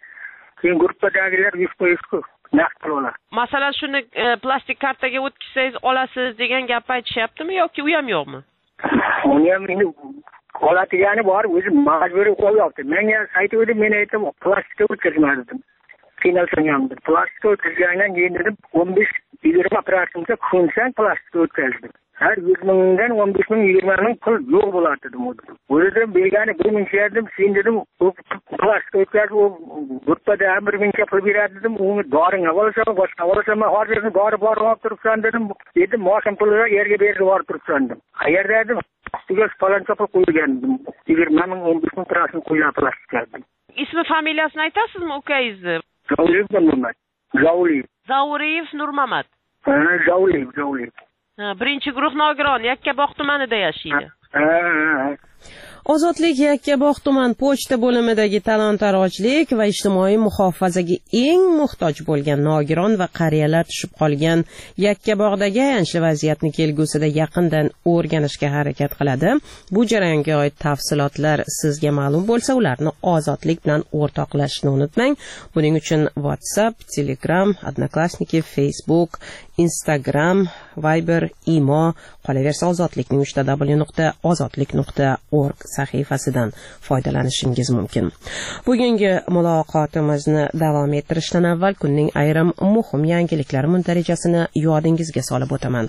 keyin gruppadagilar yuz foiz naqd oladi. Masalan, shuni plastik kartaga o'tkazsangiz olasiz degan gap aytishyaptimi yoki u ham yo'qmi? Uni ham endi oladigani bor, o'zi majburiy qo'yapti. Menga aytib edi, men aytdim, plastikka o'tkazmadim. Qiynalsam, plastikka o'tkazgandan keyin dedim, o'n besh yigirma operatsiyaga kunsang plastikka o'tkazdim. Har yuz mingdan o'n besh ming yigirma ming pul yo'q bo'ladi dedim. O'zidan bergani bir ming dedim, sen dedim, plastikka o'tkazib, gruppada bir mingga pul beradi dedim, uni doringa bo'lsa, boshqa bo'lsa, men hozir dori borib olib turibsan dedim. Dedim, mosham pulni yerga berib yuborib turibsan dedim. Qayerda dedim? Ustiga paloncha pul qo'ygan dedim. yigirma ming o'n besh ming parasini qo'ygan plastikka. Ismi familiyasini aytasizmi ukangizni? Zauriyev Nurmamat. Zauriyev. Zauriyev Nurmamat. Ha, Zauriyev, Zauriyev. Ha, birinchi guruh nogiron Yakkabog' tumanida yashaydi. Ha, ha. Ozodlik Yakkabog' tuman pochta bo'limidagi talon-tarojlik va ijtimoiy muhofazaga eng muhtoj bo'lgan nogiron va qariyalar tushib qolgan Yakkabog'dagi ayanchli vaziyatni kelgusida yaqindan o'rganishga harakat qiladi. Bu jarayonga oid tafsilotlar sizga ma'lum bo'lsa, ularni Ozodlik bilan o'rtoqlashishni unutmang. Buning uchun WhatsApp, Telegram, Odnoklassniki, Facebook, Instagram, Viber, Imo, qolaversa Ozodlikning uch w nuqta ozodlik nuqta org sahifasidan foydalanishingiz mumkin. Bugungi muloqotimizni davom ettirishdan avval kunning ayrim muhim yangiliklari muntarajasini yodingizga solib o'taman.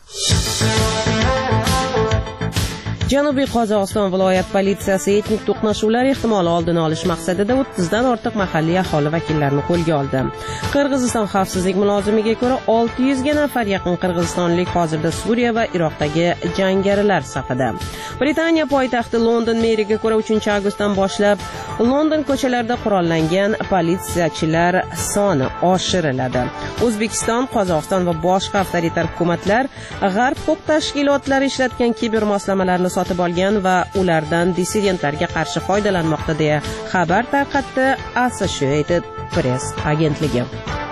Janubiy Qozog'iston viloyat politsiyasi etnik to'qnashuvlar ehtimoli oldini olish maqsadida o'ttiz dan ortiq mahalliy aholi vakillarini qo'lga oldi. Qirg'iziston xavfsizlik mulozimiga ko'ra olti yuz ga nafar yaqin qirg'izistonlik hozirda Suriya va Iroqdagi jangarilar safida. Britaniya poytaxti London meriga ko'ra uchinchi avgustdan boshlab London ko'chalarida qurollangan politsiyachilar soni oshiriladi. O'zbekiston, Qozog'iston va boshqa avtoritar hukumatlar g'arb huquq tashkilotlari ishlatgan kiber moslamalarni sotib olgan va ulardan dissidentlarga qarshi foydalanmoqda deya xabar tarqatdi Associated Press agentligi.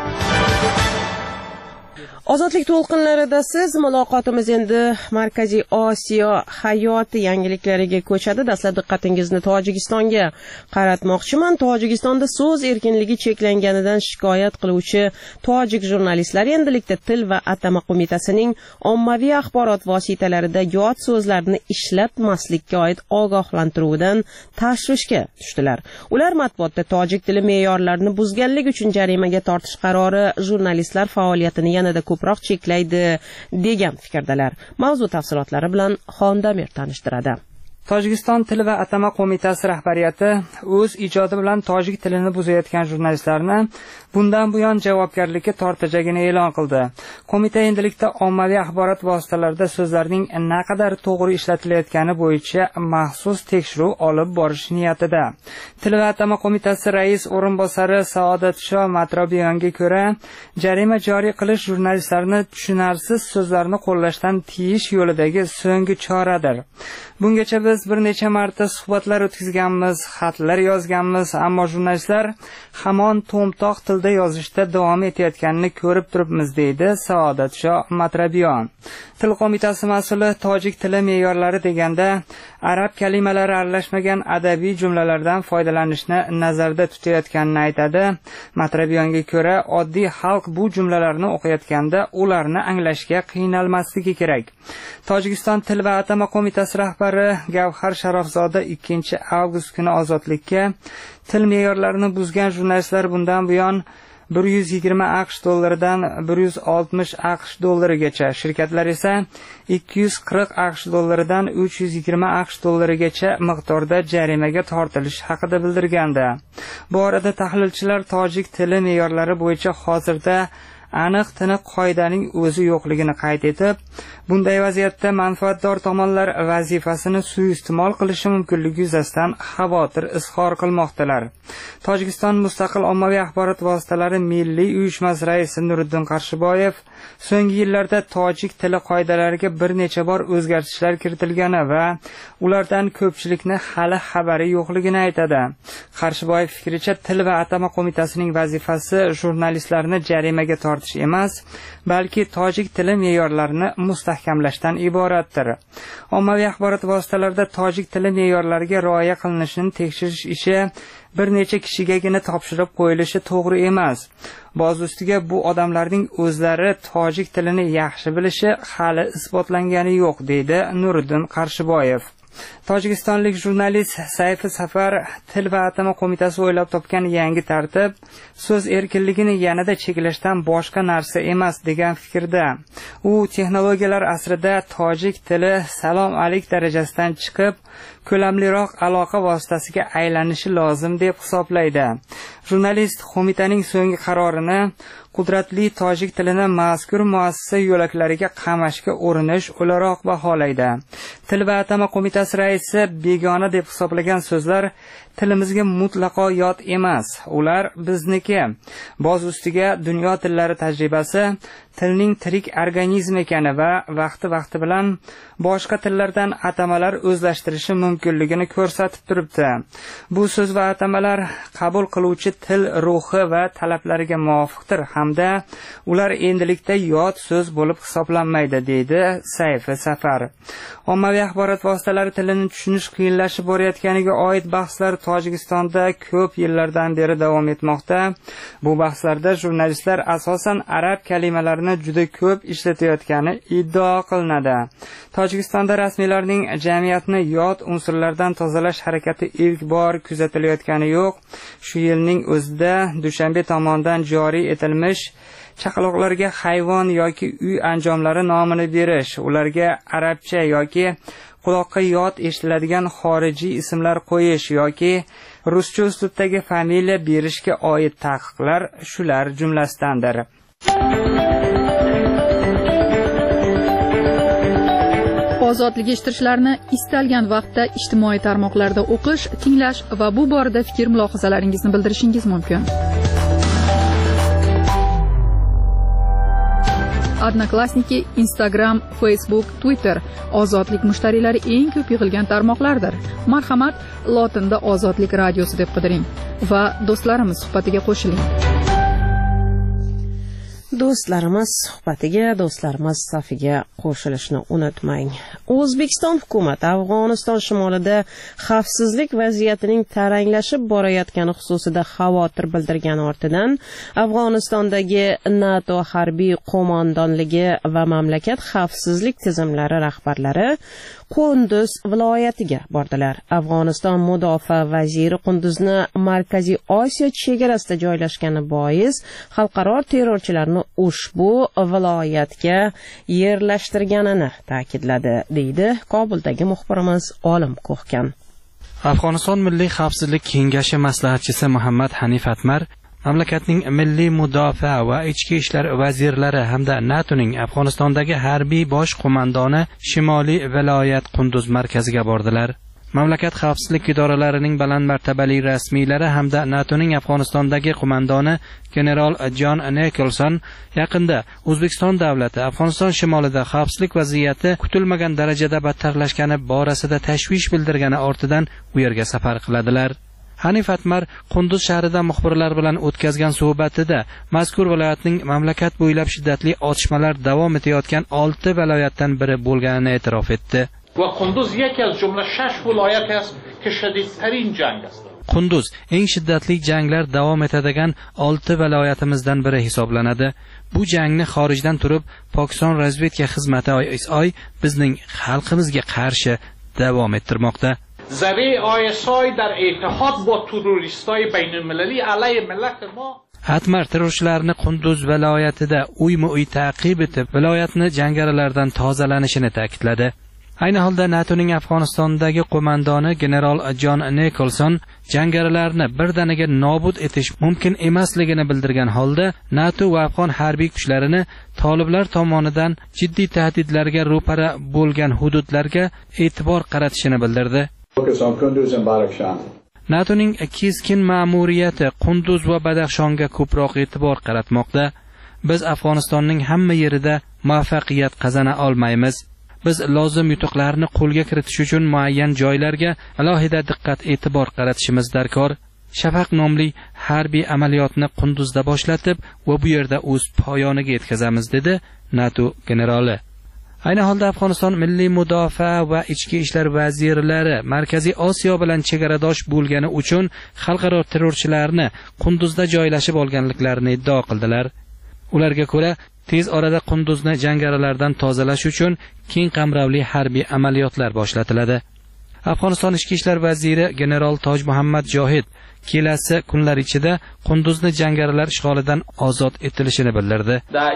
Ozodlik to'lqinlarida siz muloqotimiz endi Markaziy Osiyo hayoti yangiliklariga ko'chadi. Dastlab diqqatingizni Tojikistonga qaratmoqchiman. Tojikistonda so'z erkinligi cheklanganidan shikoyat qiluvchi tojik jurnalistlar endilikda Til va atama qo'mitasining ommaviy axborot vositalarida yot so'zlarni ishlatmaslikka oid ogohlantiruvidan tashvishga tushdilar. Ular matbuotda tojik tili me'yorlarini buzganlik uchun jarimaga tortish qarori jurnalistlar faoliyatini yanada ko'proq cheklaydi degan fikrdalar. Mavzu tafsilotlari bilan Xondamir tanishtiradi. Tojikiston Til va atama qo'mitasi rahbariyati o'z ijodi bilan tojik tilini buzayotgan jurnalistlarni bundan buyon javobgarlikka tortajagini e'lon qildi. Qo'mita endilikda ommaviy axborot vositalarida so'zlarning naqadar to'g'ri ishlatilayotgani bo'yicha maxsus tekshiruv olib borish niyatida. Til va atama qo'mitasi rais o'rinbosari Saodatsho Matrobiyonga ko'ra, jarima joriy qilish jurnalistlarni tushunarsiz so'zlarni qo'llashdan tiyish yo'lidagi so'nggi choradir. Bungacha biz bir necha marta suhbatlar o'tkazganmiz, xatlar yozganmiz, ammo jurnalistlar hamon to'mtoq tilda yozishda davom etayotganini ko'rib turibmiz, deydi Saodatsho Matrabiyon. Til qo'mitasi mas'uli tojik tili me'yorlari deganda arab kalimalari aralashmagan adabiy jumlalardan foydalanishni nazarda tutayotganini aytadi. Matrabiyonga ko'ra, oddiy xalq bu jumlalarni o'qiyotganda ularni anglashga qiynalmasligi kerak. Tojikiston Til va atama qo'mitasi rahbari Gavhar Sharofzoda ikkinchi avgust kuni Ozodlikka til me'yorlarini buzgan jurnalistlar bundan buyon bir yuz yigirma aqsh dollaridan bir yuz oltmish aqsh dollarigacha, shirkatlar esa ikki yuz qirq aqsh dollaridan uch yuz yigirma aqsh dollarigacha miqdorda jarimaga tortilish haqida bildirgandi. Bu orada tahlilchilar tojik tili me'yorlari bo'yicha hozirda aniq tiniq qoidaning o'zi yo'qligini qayd etib, bunday vaziyatda manfaatdor tomonlar vazifasini suiiste'mol qilishi mumkinligi yuzasidan xavotir izhor qilmoqdalar. Tojikiston Mustaqil ommaviy axborot vositalari milliy uyushmasi raisi Nuriddin Qarshiboyev so'nggi yillarda tojik tili qoidalariga bir necha bor o'zgartishlar kiritilgani va ulardan ko'pchilikni hali xabari yo'qligini aytadi. Qarshiboyev fikricha, Til va atama qo'mitasining vazifasi jurnalistlarni jarimaga tortish emas, balki tojik tili me'yorlarini mustahkamlashdan iboratdir. Ommaviy axborot vositalarida tojik tili me'yorlariga rioya qilinishini tekshirish ishi bir necha kishigagina topshirib qo'yilishi to'g'ri emas. Boz ustiga bu odamlarning o'zlari tojik tilini yaxshi bilishi hali isbotlangani yo'q, deydi Nuriddin Qarshiboyev. Tojikistonlik jurnalist Sayfi Safar Til va atama qo'mitasi o'ylab topgan yangi tartib so'z erkinligini yanada cheklashdan boshqa narsa emas degan fikrda. U texnologiyalar asrida tojik tili salom alik darajasidan chiqib, ko'lamliroq aloqa vositasiga aylanishi lozim deb hisoblaydi. Jurnalist qo'mitaning so'nggi qarorini qudratli tojik tilini mazkur muassasa yo'laklariga qamashga urinish o'laroq baholaydi. Til va atama qo'mitasi raisi begona deb hisoblagan so'zlar tilimizga mutlaqo yot emas, ular bizniki. Boz ustiga dunyo tillari tajribasi tilning tirik organizm ekani va vaqti-vaqti bilan boshqa tillardan atamalar o'zlashtirishi mumkinligini ko'rsatib turibdi. Bu so'z va atamalar qabul qiluvchi til ruhi va talablariga muvofiqdir hamda ular endilikda yot so'z bo'lib hisoblanmaydi, deydi Sayfi Safar. Ommaviy axborot vositalari tilini tushunish qiyinlashib borayotganiga oid bahslar Tojikistonda ko'p yillardan beri davom etmoqda. Bu bahslarda jurnalistlar asosan arab kalimalarini juda ko'p ishlatayotgani iddao qilinadi. Tojikistonda rasmiylarning jamiyatni yot unsurlardan tozalash harakati ilk bor kuzatilayotgani yo'q. Shu yilning o'zida Dushanbe tomonidan joriy etilmish chaqaloqlarga hayvon yoki uy anjomlari nomini berish, ularga arabcha yoki quloqqa yot eshitiladigan xorijiy ismlar qo'yish yoki ruscha uslubdagi familiya berishga oid taqiqlar shular jumlasidandir. Ozodlik eshittirishlarni istalgan vaqtda ijtimoiy tarmoqlarda o'qish, tinglash va bu borada fikr mulohazalaringizni bildirishingiz mumkin. Odnoklassniki, Instagram, Facebook, Twitter ozodlik mushtariylari eng ko'p yig'ilgan tarmoqlardir. Marhamat, lotinda Ozodlik radiosi deb qidiring va do'stlarimiz suhbatiga qo'shiling. Do'stlarimiz suhbatiga, do'stlarimiz safiga qo'shilishni unutmang. O'zbekiston hukumati Afg'oniston shimolida xavfsizlik vaziyatining taranglashib borayotgani xususida xavotir bildirgani ortidan Afg'onistondagi NATO harbiy qo'mondonligi va mamlakat xavfsizlik tizimlari rahbarlari Qunduz viloyatiga bordilar. Afg'oniston mudofaa vaziri Qunduzni Markaziy Osiyo chegarasida joylashgani bois xalqaro terrorchilarni ushbu viloyatga yerlashtirganini ta'kidladi, deydi Kobuldagi muxbirimiz Olim Ko'hkan. Afg'oniston Milliy xavfsizlik kengashi maslahatchisi Muhammad Hanif Atmar mamlakatning milliy mudofaa va ichki ishlar vazirlari hamda NATOning Afg'onistondagi harbiy bosh qo'mondoni Shimoliy viloyat Qunduz markaziga bordilar. Mamlakat xavfsizlik idoralarining baland martabali rasmiylari hamda NATOning Afg'onistondagi qo'mondoni general John Nicholson yaqinda O'zbekiston davlati Afg'oniston shimolida xavfsizlik vaziyati kutilmagan darajada battarlashgani borasida tashvish bildirgani ortidan u yerga safar qiladilar. Hanif Atmar Qunduz shahrida muxbirlar bilan o'tkazgan suhbatida mazkur viloyatning mamlakat bo'ylab shiddatli otishmalar davom etayotgan olti viloyatdan biri bo'lganini e'tirof etdi. و قندوز یکی از جمله شش ولایت است که شدیدترین جنگ است. Qunduz eng shiddatli janglar davom etadigan olti viloyatimizdan biri hisoblanadi. Bu jangni xorijdan turib Pokiston razvedka xizmati I S I bizning xalqimizga qarshi davom ettirmoqda. ذره آی اس آی در اتحاد با تروریستای بین‌المللی علیه ملت ما Atmar terrorchilarni Qunduz viloyatida uyma-uy ta'qib etib, viloyatni jangarilardan tozalanishini ta'kidladi. Ayni holda NATOning Afg'onistondagi qo'mondoni general John Nicholson jangarilarni birdaniga nobud etish mumkin emasligini bildirgan holda NATO va afg'on harbiy kuchlarini toliblar tomonidan jiddiy tahdidlarga ro'para bo'lgan hududlarga e'tibor qaratishini bildirdi. NATOning keskin ma'muriyati Qunduz va Badaxshonga ko'proq e'tibor qaratmoqda. Biz Afg'onistonning hamma yerida muvaffaqiyat qozona olmaymiz. Biz lozim yutuqlarni qo'lga kiritish uchun muayyan joylarga alohida diqqat e'tibor qaratishimiz darkor. Shafaq nomli harbiy amaliyotni Qunduzda boshlatib va bu yerda o'z poyoniga yetkazamiz, dedi NATO generali. Ayni holda Afg'oniston milliy mudofaa va ichki ishlar vazirlari Markaziy Osiyo bilan chegaradosh bo'lgani uchun xalqaro terrorchilarni Qunduzda joylashib olganliklarini iddao qildilar. Ularga ko'ra, tez orada Qunduzni jangarilardan tozalash uchun keng qamrovli harbiy amaliyotlar boshlatiladi. Afg'oniston ichki ishlar vaziri general Toj Muhammad Johid kelasi kunlar ichida Qunduzni jangarilar ishg'olidan ozod etilishini bildirdi.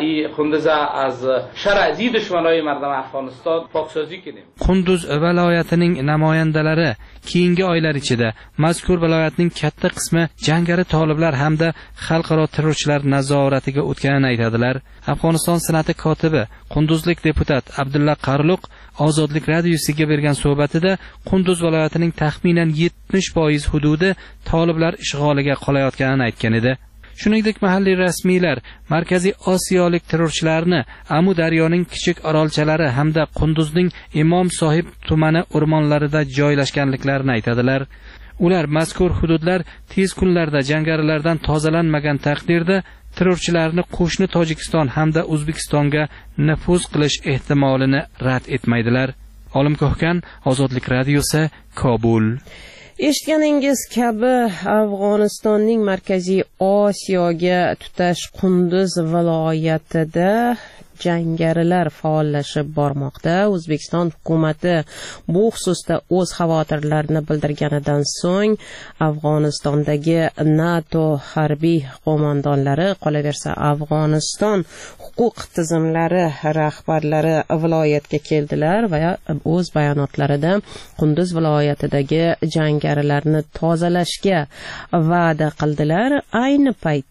Qunduz viloyatining namoyandalari keyingi oylar ichida mazkur viloyatning katta qismi jangari toliblar hamda xalqaro terrorchilar nazoratiga o'tganini aytadilar. Afg'oniston senati kotibi, Qunduzlik deputat Abdulla Qarluq Ozodlik radiosiga bergan suhbatida Qunduz viloyatining taxminan yetmish foiz hududi toliblar ishg'oliga qolayotganini aytgan edi. Shuningdek, mahalliy rasmiylar Markaziy Osiyolik terrorchilarni Amu daryoning kichik orolchalari hamda Qunduzning Imom Sohib tumani o'rmonlarida joylashganliklarini aytadilar. Ular mazkur hududlar tez kunlarda jangarilardan tozalanmagan taqdirda terrorchilarni qo'shni Tojikiston hamda O'zbekistonga nufuz qilish ehtimolini rad etmaydilar. Olim Ko'hkan, Ozodlik radiosi, Kobul. Eshitganingiz kabi Afg'onistonning Markaziy Osiyoga tutash Qunduz viloyatida jangarilar faollashib bormoqda. O'zbekiston hukumati bu xususda o'z xavotirlarini bildirganidan so'ng Afg'onistondagi NATO harbiy qo'mondonlari, qolaversa Afg'oniston huquq tizimlari rahbarlari viloyatga keldilar va o'z bayonotlarida Qunduz viloyatidagi jangarilarni tozalashga va'da qildilar. Ayni paytda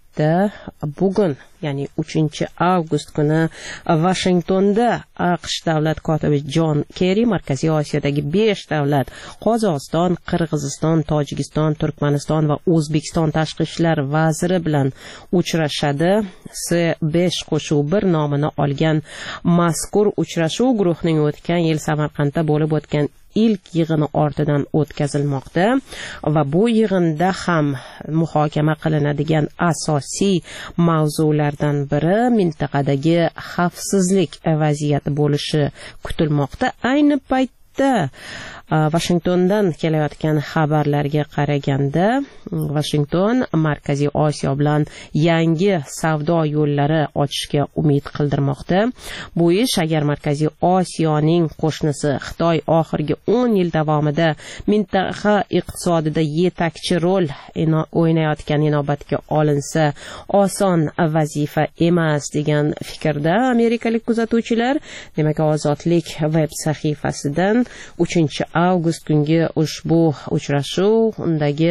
bugun, ya'ni uchinchi avgust kuni Washingtonda AQSh davlat kotibi Jon Kerri Markaziy Osiyodagi besh davlat Qozog'iston, Qirg'iziston, Tojikiston, Turkmaniston va O'zbekiston tashqi ishlar vaziri bilan uchrashadi. S besh qo'shuv bir nomini olgan mazkur uchrashuv guruhning o'tgan yil Samarqandda bo'lib o'tgan ilk yig'ini ortidan o'tkazilmoqda va bu yig'inda ham muhokama qilinadigan asosiy mavzulardan biri mintaqadagi xavfsizlik vaziyati bo'lishi kutilmoqda. Ayni paytda Washingtondan kelayotgan xabarlarga qaraganda, Washington Markaziy Osiyo bilan yangi savdo yo'llari ochishga umid qildirmoqda. Bu ish agar Markaziy Osiyoning qo'shnisi Xitoy oxirgi o'n yil davomida mintaqa iqtisodida yetakchi rol o'ynayotgan inobatga olinsa, oson vazifa emas degan fikrda amerikalik kuzatuvchilar. Demak, Ozodlik veb sahifasidan uchinchi avgust kungi ushbu uchrashuv undagi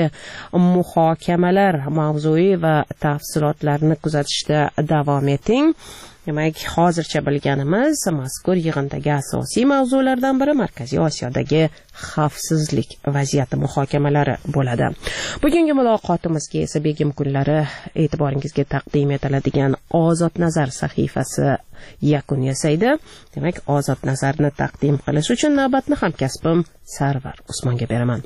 muhokamalar mavzui va tafsilotlarini kuzatishda davom eting. Demak, hozircha bilganimiz mazkur yig'indagi asosiy mavzulardan biri Markaziy Osiyodagi xavfsizlik vaziyati muhokamalari bo'ladi. Bugungi muloqotimizga esa begim kunlari e'tiboringizga taqdim etiladigan Ozod Nazar sahifasi yakun yasaydi. Demak, Ozod Nazarni taqdim qilish uchun navbatni hamkasbim Sarvar Usmonga beraman.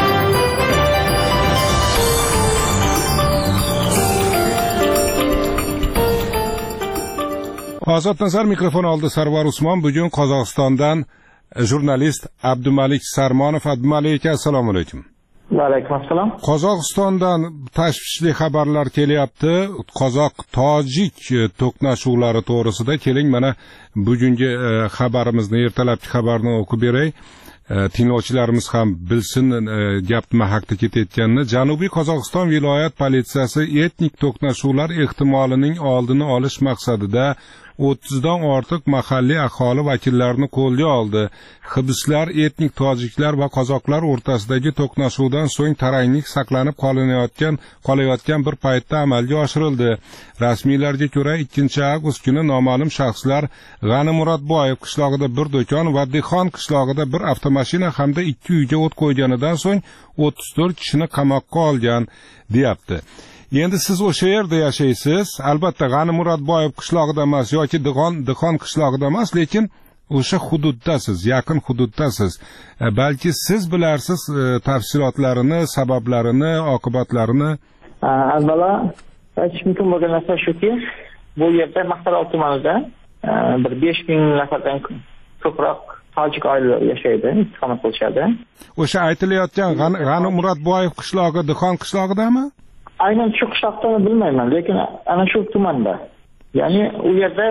Ozod Nazar mikrofon oldi Sarvar Usmon. Bugun Qozog'istondan jurnalist Abdumalik Sarmonov. Abdumalik, assalomu alaykum. Va alaykum assalom. Qozog'istondan tashvishli xabarlar kelyapti. Qozoq-tojik to'qnashuvlari to'g'risida. Keling, mana bugungi xabarimizni, ertalabki xabarni o'qib beray. Tinglovchilarimiz ham bilsin gap nima haqida ketayotganini. Janubiy Qozog'iston viloyat politsiyasi etnik to'qnashuvlar ehtimolining oldini olish maqsadida o'ttizdan ortiq mahalliy aholi vakillarini qo'lga oldi. Hibslar etnik tojiklar va qozoqlar o'rtasidagi to'qnashuvdan so'ng taranglik saqlanib qolinayotgan qolayotgan bir paytda amalga oshirildi. Rasmiylarga ko'ra ikkinchi avgust kuni noma'lum shaxslar G'animurodboyev qishlog'ida bir do'kon va Dehon qishlog'ida bir avtomashina hamda ikki uyga o't qo'yganidan so'ng o'ttiz to'rt kishini qamoqqa olgan, deyapti. Endi siz o'sha yerda yashaysiz. Albatta G'animurodboyev qishlog'ida emas yoki Dehon Dehon qishlog'ida emas, lekin o'sha hududdasiz, yaqin hududdasiz. E, balki siz bilarsiz e, tafsilotlarini, sabablarini, oqibatlarini. Avvalo aytish mumkin bo'lgan narsa shuki, bu yerda Maqtaroq tumanida e, bir besh ming nafardan ko'proq tojik oilalar yashaydi, istiqomat qilishadi. O'sha aytilayotgan G'animurodboyev qishlog'i Dehon qishlog'idami? Aynan shu qishloqni bilmayman, lekin ana shu tumanda. Ya'ni u yerda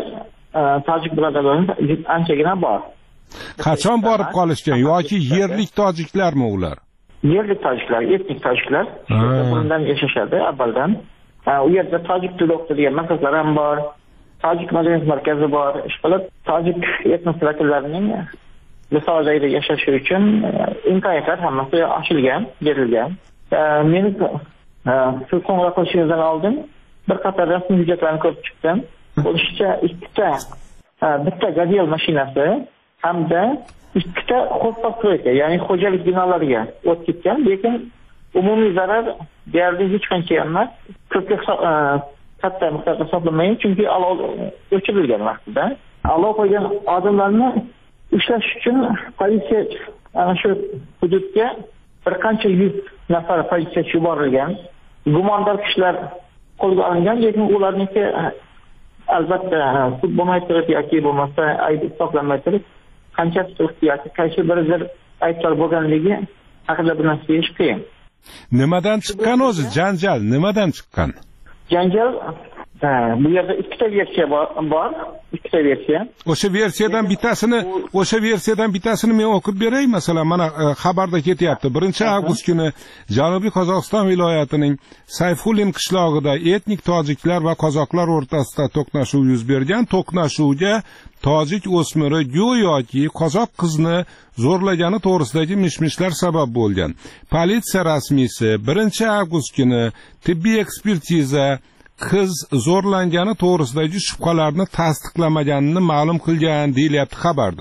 tojik birodarlarimiz anchagina bor. Qachon borib qolishgan yoki yerlik tojiklarmi ular? Yerlik tojiklar, etnik tojiklar bundan yashashadi avvaldan. U yerda tojik tili o'qitilgan maktablar ham bor. Tojik madaniyat markazi bor. Ishqilib, tojik etnik vakillarining misolida yashashi uchun imkoniyatlar hammasi ochilgan, berilgan. Men siz qo'ng'iroq qilishingizdan oldin bir qator rasmiy hujjatlarni ko'rib chiqdim. Bo'lishicha ikkita, bitta Gazel mashinasi hamda ikkita xospostroyka, ya'ni xo'jalik binolariga o't ketgan, lekin umumiy zarar deyarli hech qancha emas. ko'pga katta miqdorda hisoblanmaydi, chunki olov o'chirilgan vaqtida. Olov qo'ygan odamlarni ushlash uchun politsiya ana shu hududga bir qancha yuz nafar politsiyachi yuborilgan. Gumondor kishilar qo'lga olingan, lekin ularniki albatta sud bo'lmay turib yoki bo'lmasa ayb hisoblanmay turib qanchasi turibdi yoki qaysi biridir aybdor bo'lganligi haqida bir narsa deyish qiyin. Nimadan chiqqan o'zi janjal? Nimadan chiqqan? Janjal bu yerda ikkita versiya bor, ikkita versiya. O'sha versiyadan bittasini, o'sha versiyadan bittasini men o'qib beray. Masalan, mana xabarda ketyapti. birinchi avgust kuni Janubiy Qozog'iston viloyatining Sayfulin qishlog'ida etnik tojiklar va qozoqlar o'rtasida to'qnashuv yuz bergan. To'qnashuvga tojik o'smiri go'yoki qozoq qizni zo'rlagani to'g'risidagi mishmishlar sabab bo'lgan. Politsiya rasmiysi birinchi avgust kuni tibbiy ekspertiza qiz zo'rlangani to'g'risidagi shubhalarni tasdiqlamaganini ma'lum qilgan deyilyapti xabarda.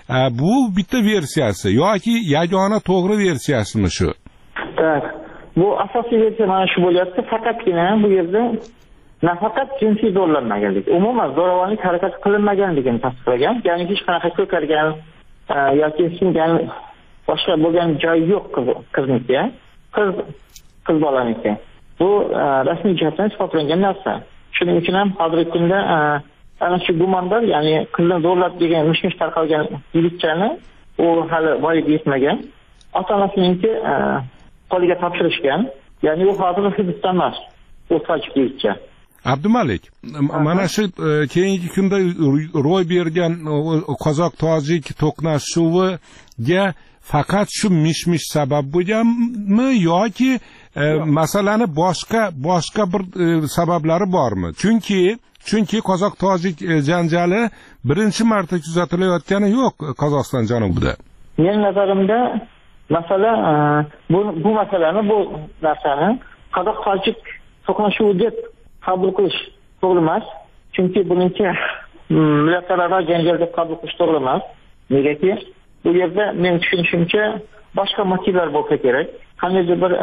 Bu bitta versiyasi yoki yagona to'g'ri versiyasimi shu? Tak. Bu asosiy versiya mana shu bo'lyapti. Faqatgina bu yerda nafaqat jinsiy zo'rlanmaganlik, umuman zo'ravonlik harakati qilinmaganligini tasdiqlagan. Ya'ni hech qanaqa ko'kargan yoki singan boshqa bo'lgan joyi yo'q qizniki. Qiz qiz bolaniki. Bu rasmiy jihatdan isbotlangan narsa. Shuning uchun ham hozirgi kunda ana shu gumondor, ya'ni qizni zo'rlab degan mish-mish tarqalgan yigitchani u hali voyaga yetmagan. Ota-onasiniki qo'liga topshirishgan. Ya'ni u hozir hibsda emas. U tojik yigitcha. Abdumalik, mana shu keyingi kunda ro'y bergan qozoq tojik to'qnashuviga faqat shu mish-mish sabab bo'lganmi yoki masalani boshqa boshqa bir sabablari bormi? Chunki chunki qozoq tojik janjali birinchi marta kuzatilayotgani yo'q Qozog'iston janubida. Men nazarimda masala bu bu masalani bu narsani qozoq tojik to'qnashuvi deb qabul qilish to'g'ri emas. Chunki buningki millatlararo janjal deb qabul qilish to'g'ri emas. Negaki bu yerda men tushunishimcha boshqa motivlar bo'lsa kerak. Qandaydir bir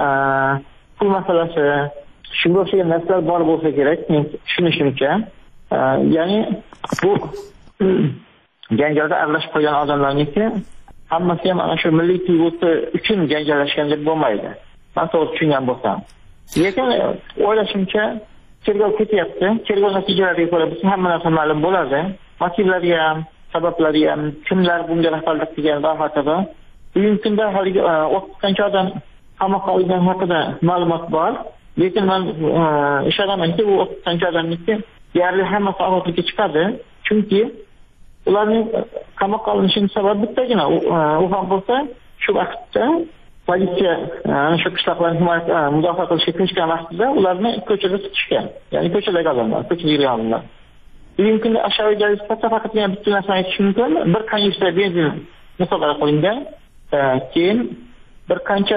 pul masalasi, shunga o'xshagan narsalar bor bo'lsa kerak, men tushunishimcha. Ya'ni bu janjalda aralashib qolgan odamlarniki hammasi ham ana shu milliy tuyg'usi uchun janjallashgan deb bo'lmaydi. Men to'g'ri tushungan bo'lsam. Lekin o'ylashimcha tergov ketyapti. Tergov natijalariga ko'ra bizga hamma narsa ma'lum bo'ladi. Motivlari ham, sabablari ham, kimlar bunga rahbarlik qilgan va hokazo. Bugungi kunda haligi o'ttiz qancha odam qamoqqa olingan haqida ma'lumot bor. Lekin men ishonamanki, u o'ttiz qancha odamniki deyarli hammasi ozodlikka chiqadi. Chunki ularning qamoqqa olinishining sababi bittagina. U ham bo'lsa, shu vaqtda politsiya ana shu qishloqlarni himoya mudofaa qilishga kirishgan vaqtida ularni ko'chada tutishgan. Ya'ni ko'chadagi odamlar, ko'chada yurgan odamlar. Bugungi kunda ashyoviy dalil sifatida faqatgina bitta narsani aytish mumkin. Bir kanister benzin musodara qilingan. Keyin bir qancha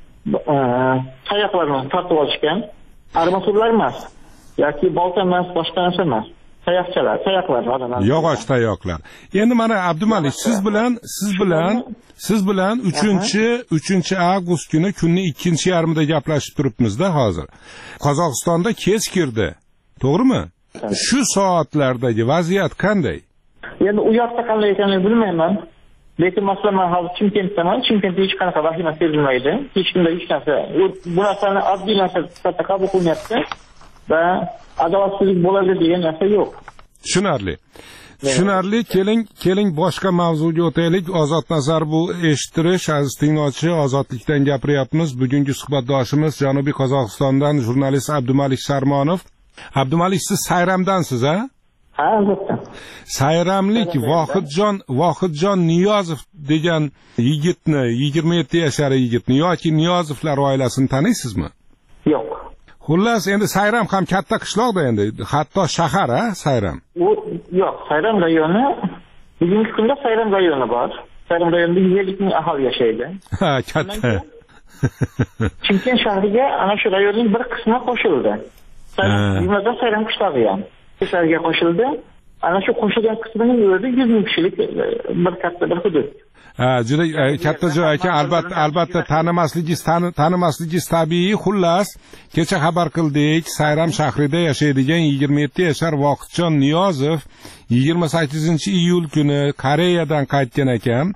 tayoqlarni tortib olishgan. Armaturlar emas yoki bolta emas, boshqa narsa emas. Tayoqchalar, tayoqlar odamlar. Yog'och tayoqlar. Endi mana Abdumalik, siz bilan siz bilan siz bilan uchinchi avgust kuni kunning ikkinchi yarmida gaplashib turibmiz-da hozir. Qozog'istonda kech kirdi. To'g'rimi? Shu soatlardagi vaziyat qanday? Endi u yoqda qanday ekanini bilmayman. Lekin masalan men hozir Chimkentdaman. Chimkentda hech qanaqa vahima sezilmaydi. Hech kimda hech narsa. Bu narsani oddiy narsa sifatida qabul qilyapti va adolatsizlik bo'ladi degan narsa yo'q. Tushunarli. Tushunarli. Keling, keling boshqa mavzuga o'taylik. Ozod Nazar bu eshittirish, aziz tinglovchi, ozodlikdan gapiryapmiz. Bugungi suhbatdoshimiz Janubiy Qozog'istondan jurnalist Abdumalik Sarmonov. Abdumalik, siz Sayramdansiz, ha? Ha, albatta. Sayramlik Vohidjon Vohidjon Niyozov degan yigitni, yigirma yetti yashar yigitni yoki Niyozovlar oilasini taniysizmi? Yo'q. Xullas, endi Sayram ham katta qishloqda endi, hatto shahar, ha, Sayram. U yo'q, Sayram rayoni, bugungi kunda Sayram rayoni bor. Sayram rayonida yuz ellik ming aholi yashaydi. Ha, katta. Chimkent shahriga ana shu rayonning bir qismi qo'shildi. Sayram Sayram qishlog'i ham. Qishlog'iga qo'shildi. ana shu qo'shilgan qismining o'zi yuz ming kishilik bir katta bir hudud. Ha, juda katta joy ekan. Albatta, albatta tanimasligingiz tanimasligingiz tabiiy. Xullas, kecha xabar qildik, Sayram shahrida yashaydigan yigirma yetti yashar Voqitjon Niyozov yigirma sakkizinchi iyul kuni Koreyadan qaytgan ekan.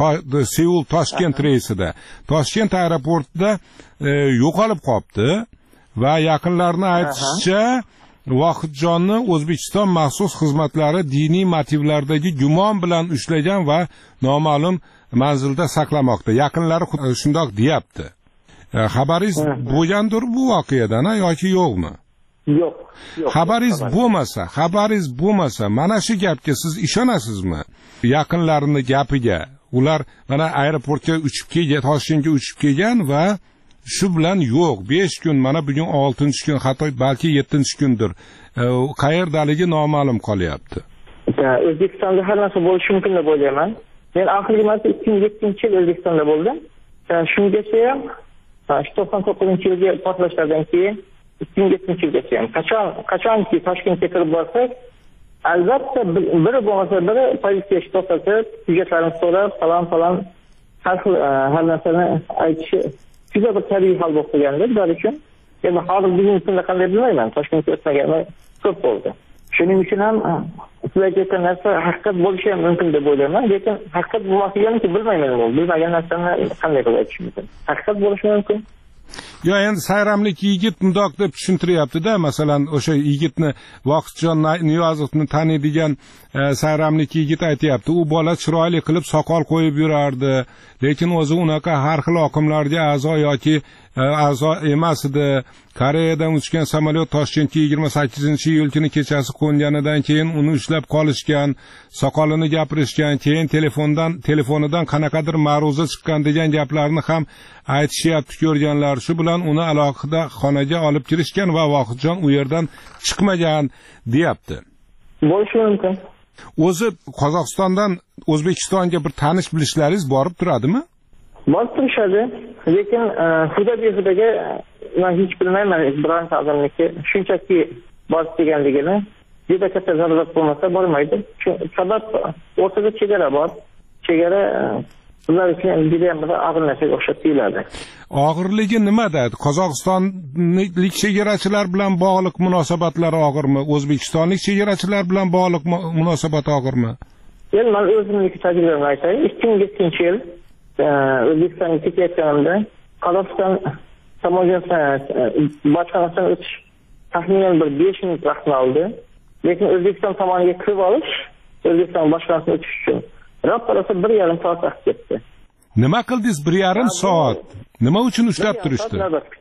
Seul Toshkent reysida. Toshkent aeroportida yo'qolib qolibdi va yaqinlarning aytishicha Voqitjonni O'zbekiston maxsus xizmatlari diniy motivlardagi gumon bilan ushlagan va noma'lum manzilda saqlamoqda. Yaqinlari shundoq deyapti. Xabaringiz bo'lgandir bu voqeadan yoki yo'qmi? Yo'q. Xabaringiz bo'lmasa, xabaringiz bo'lmasa, mana shu gapga siz ishonasizmi? Yaqinlarining gapiga. Ular mana aeroportga uchib kelgan, Toshkentga uchib kelgan va shu bilan yo'q, besh kun, mana bugun oltinchi kun, hatto balki yettinchi kundir. Qayerdaligi noma'lum qolyapti. O'zbekistonda har narsa bo'lishi mumkin deb o'ylayman. Men oxirgi marta ikki ming yettinchi yil O'zbekistonda bo'ldim. Shungacha ham to'qson to'qqizinchi yilga portlashlardan keyin ikki ming yettinchi yilgacha ham qachon qachonki Toshkentga kirib borsak, albatta biri bo'lmasa biri politsiya to'xtatib, hujjatlarini so'rab, falon falon har xil har narsani aytishi juda bir tabiiy hol bo'lib qolgandi ular uchun. Endi hozir bugungi kunda qanday bilmayman, Toshkentga o'tmaganlar ko'p bo'ldi. Shuning uchun ham sizlarga aytgan narsa haqiqat bo'lishi ham mumkin deb o'ylayman, lekin haqiqat bo'lmasligini bilmayman. Bilmagan narsani qanday qilib aytish mumkin? Haqiqat bo'lishi mumkin. Yo, endi sayramlik yigit mundoq deb tushuntiryapti-da, masalan, o'sha yigitni Voqitjon Niyozovni taniydigan sayramlik yigit aytayapti. U bola chiroyli qilib soqol qo'yib yurardi, lekin o'zi unaqa har xil oqimlarga a'zo yoki a'zo emas edi. Koreyadan uchgan samolyot Toshkentga yigirma sakkizinchi iyul kuni kechasi qo'nganidan keyin uni ushlab qolishgan, soqolini gapirishgan, keyin telefondan telefonidan qanaqadir ma'ruza chiqqan degan gaplarni ham aytishyapti ko'rganlar. Shu bilan uni alohida xonaga olib kirishgan va Voqitjon u yerdan chiqmagan deyapti. Bo'lishi mumkin. O'zi Qozog'istondan O'zbekistonga bir tanish bilishlaringiz borib turadimi? Borib turishadi, lekin xudo behudaga men hech bilmayman bironta odamniki shunchaki borib kelganligini. Juda katta zarurat bo'lmasa bormaydi. Sabab o'rtada chegara bor. Chegara ular uchun juda ham bir og'ir narsaga o'xshab tuyuladi. Og'irligi nimada? Qozog'istonlik chegarachilar bilan bog'liq munosabatlar og'irmi? O'zbekistonlik chegarachilar bilan bog'liq munosabat og'irmi? Endi men o'zimning tajribamni aytayin. ikki ming yettinchi yil O'zbekistonga ketayotganimda Qozog'iston samolyotdan boshqarmadan o'tish taxminan bir besh minut vaqtni oldi. Lekin O'zbekiston tomoniga kirib olish, O'zbekiston boshqarmasidan o'tish uchun ro'parasi bir yarim soat vaqt ketdi. Nima qildingiz bir yarim soat? Nima uchun ushlab turishdi?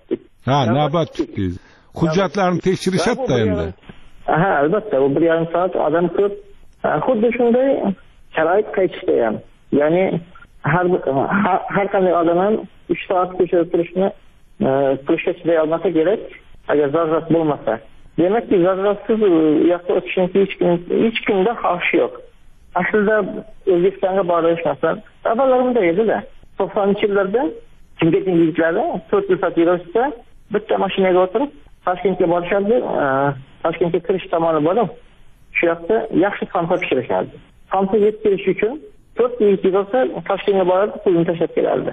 Ha, navbat kutdingiz. Hujjatlarni tekshirishadi endi. Ha, albatta, u bir yarim soat odam ko'p. Xuddi shunday sharoit qaytishda ham. Ya'ni har har qanday odam ham uch soat ko'chada turishni turishga chiday olmasa kerak, agar zarurat bo'lmasa. Demakki, zaruratsiz u yoqqa o'tishning hech kim hech kimda xohish yo'q. Aslida O'zbekistonga borish masalan, avvallarda edi-da. to'qsoninchi yillarda Chimkentning yigitlari to'rt yil sot yurishsa, bitta mashinaga o'tirib Toshkentga borishardi, Toshkentga kirish tomoni bo'lib, shu yoqda yaxshi xompa pishirishadi. Xompa yetib kelish uchun to'rt yil bo'lsa Toshkentga borib pulni tashlab kelardi.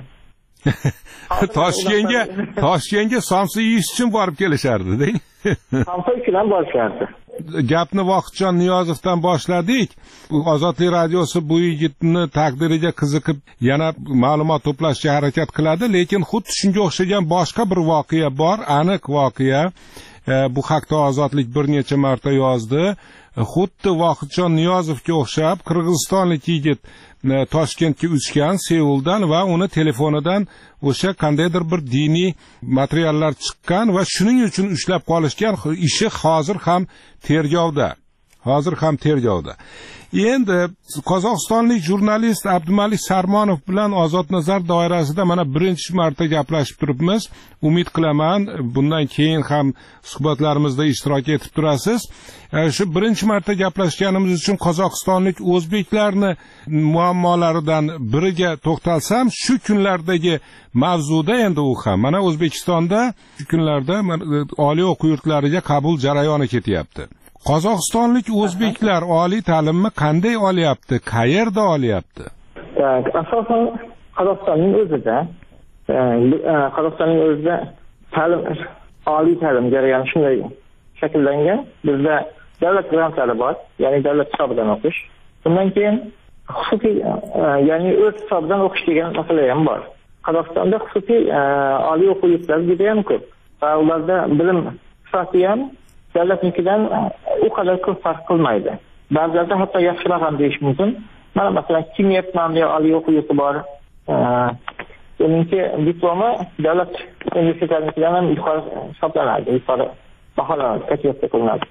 Toshkentga Toshkentga somsa yeyish uchun borib kelishardi, deng. Somsa uchun ham borishardi. Gapni Voqitjon Niyozovdan boshladik. Ozodlik radiosi bu yigitni taqdiriga qiziqib yana ma'lumot to'plashga harakat qiladi, lekin xuddi shunga o'xshagan boshqa bir voqea bor, aniq voqea. Bu haqda Ozodlik bir necha marta yozdi. Xuddi Voqitjon Niyozovga o'xshab qirg'izistonlik yigit Toshkentga uchgan Seuldan va uni telefonidan o'sha qandaydir bir diniy materiallar chiqqan va shuning uchun ushlab qolishgan. Ishi hozir ham tergovda. Hozir ham tergovda. Endi Qozog'istonlik jurnalist Abdumalik Sarmonov bilan Ozod nazar doirasida mana birinchi marta gaplashib turibmiz. Umid qilaman, bundan keyin ham suhbatlarimizda ishtirok etib turasiz. Shu birinchi marta gaplashganimiz uchun Qozog'istonlik o'zbeklarni muammolaridan biriga to'xtalsam, shu kunlardagi mavzuda endi u ham mana O'zbekistonda shu kunlarda oliy o'quv yurtlariga qabul jarayoni ketyapti. Qozog'istonlik o'zbeklar oliy ta'limni qanday olyapti, qayerda olyapti? Asosan Qozog'istonning o'zida, Qozog'istonning o'zida ta'lim, oliy ta'lim jarayoni shunday shakllangan. Bizda davlat grantlari bor, ya'ni davlat hisobidan o'qish. Bundan keyin xususiy, ya'ni o'z hisobidan o'qish degan masala ham bor. Qozog'istonda xususiy oliy o'quv yurtlari juda ham ko'p. Va ularda bilim sifati ham davlatnikidan u qadar ko'p farq qilmaydi. Ba'zilarda hatto yaxshiroq ham deyish mumkin. Mana masalan, Kimyev nomli oliy o'quv yurti bor. Uningki diplomi davlat universitetlarinikidan ham yuqori hisoblanadi, yuqori baholanadi, kategoriya qilinadi.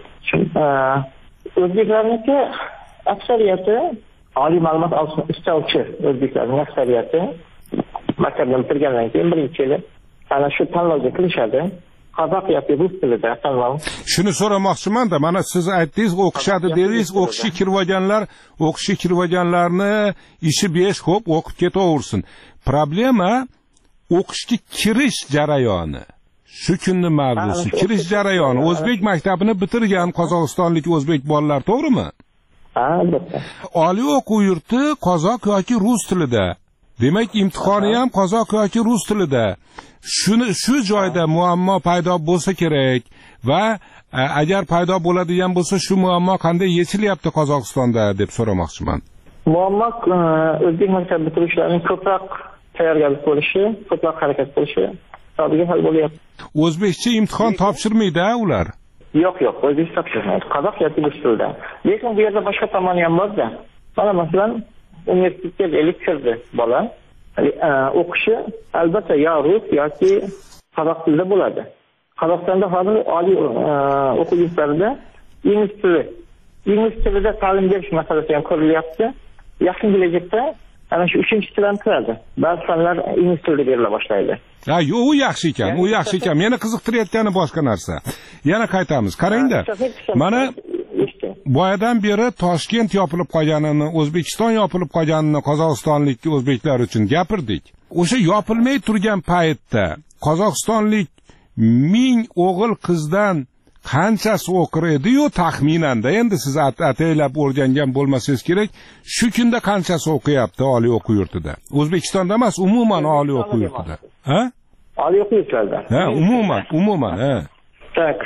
O'zbeklarniki aksariyati oliy ma'lumot istovchi o'zbeklarning aksariyati maktabni bitirgandan keyin birinchi yili ana shu tanlovga kirishadi. Qozoq yoki rus tilida tanlov. Shuni so'ramoqchiman-da, mana siz aytdingiz, o'qishadi dedingiz, o'qishga kirib o'qishga kirib ishi besh, xo'p, o'qib ketaversin. Problema o'qishga kirish jarayoni. Shu kunning mavzusi, kirish jarayoni. O'zbek maktabini bitirgan qozog'istonlik o'zbek bolalar, to'g'rimi? Ha, albatta. Oliy o'quv yurti qozoq yoki rus tilida. Demak, imtihoni ham qozoq yoki rus tilida. Shuni shu joyda muammo paydo bo'lsa kerak va agar paydo bo'ladigan bo'lsa, shu muammo qanday yechilyapti Qozog'istonda deb so'ramoqchiman. Muammo o'zbek maktab bitiruvchilarining ko'proq tayyorgarlik bo'lishi, ko'proq harakat qilishi hisobiga hal bo'lyapti. O'zbekcha imtihon topshirmaydi ular. Yo'q, yo'q, o'zbekcha topshirmaydi. Qozoq yoki rus tilida. Lekin bu yerda boshqa tomoni ham bor-da. Mana masalan, universitetga ellik kirdi bola. O'qishi albatta yo rus yoki qozoq tilida bo'ladi. Qozog'istonda hozir oliy o'quv yurtlarida ingliz tili, ingliz tilida ta'lim berish masalasi ham ko'rilyapti. Yaqin kelajakda ana shu uchinchi til ham kiradi. Ba'zi fanlar ingliz tilida berila boshlaydi. Ha, yo'q, u yaxshi ekan, u yaxshi ekan. Meni qiziqtirayotgani boshqa narsa. Yana qaytamiz. Qarangda. Mana boyadan beri Toshkent yopilib qolganini, O'zbekiston yopilib qolganini qozog'istonlik o'zbeklar uchun gapirdik. O'sha yopilmay turgan paytda Qozog'istonlik ming o'g'il qizdan qanchasi o'qir edi-yu taxminan-da, endi siz ataylab o'rgangan bo'lmasangiz kerak, shu kunda qanchasi o'qiyapti oliy o'quv yurtida? O'zbekistonda emas, umuman oliy o'quv yurtida. Ha? Oliy o'quv yurtlarida. Ha, umuman, umuman, ha. Tak.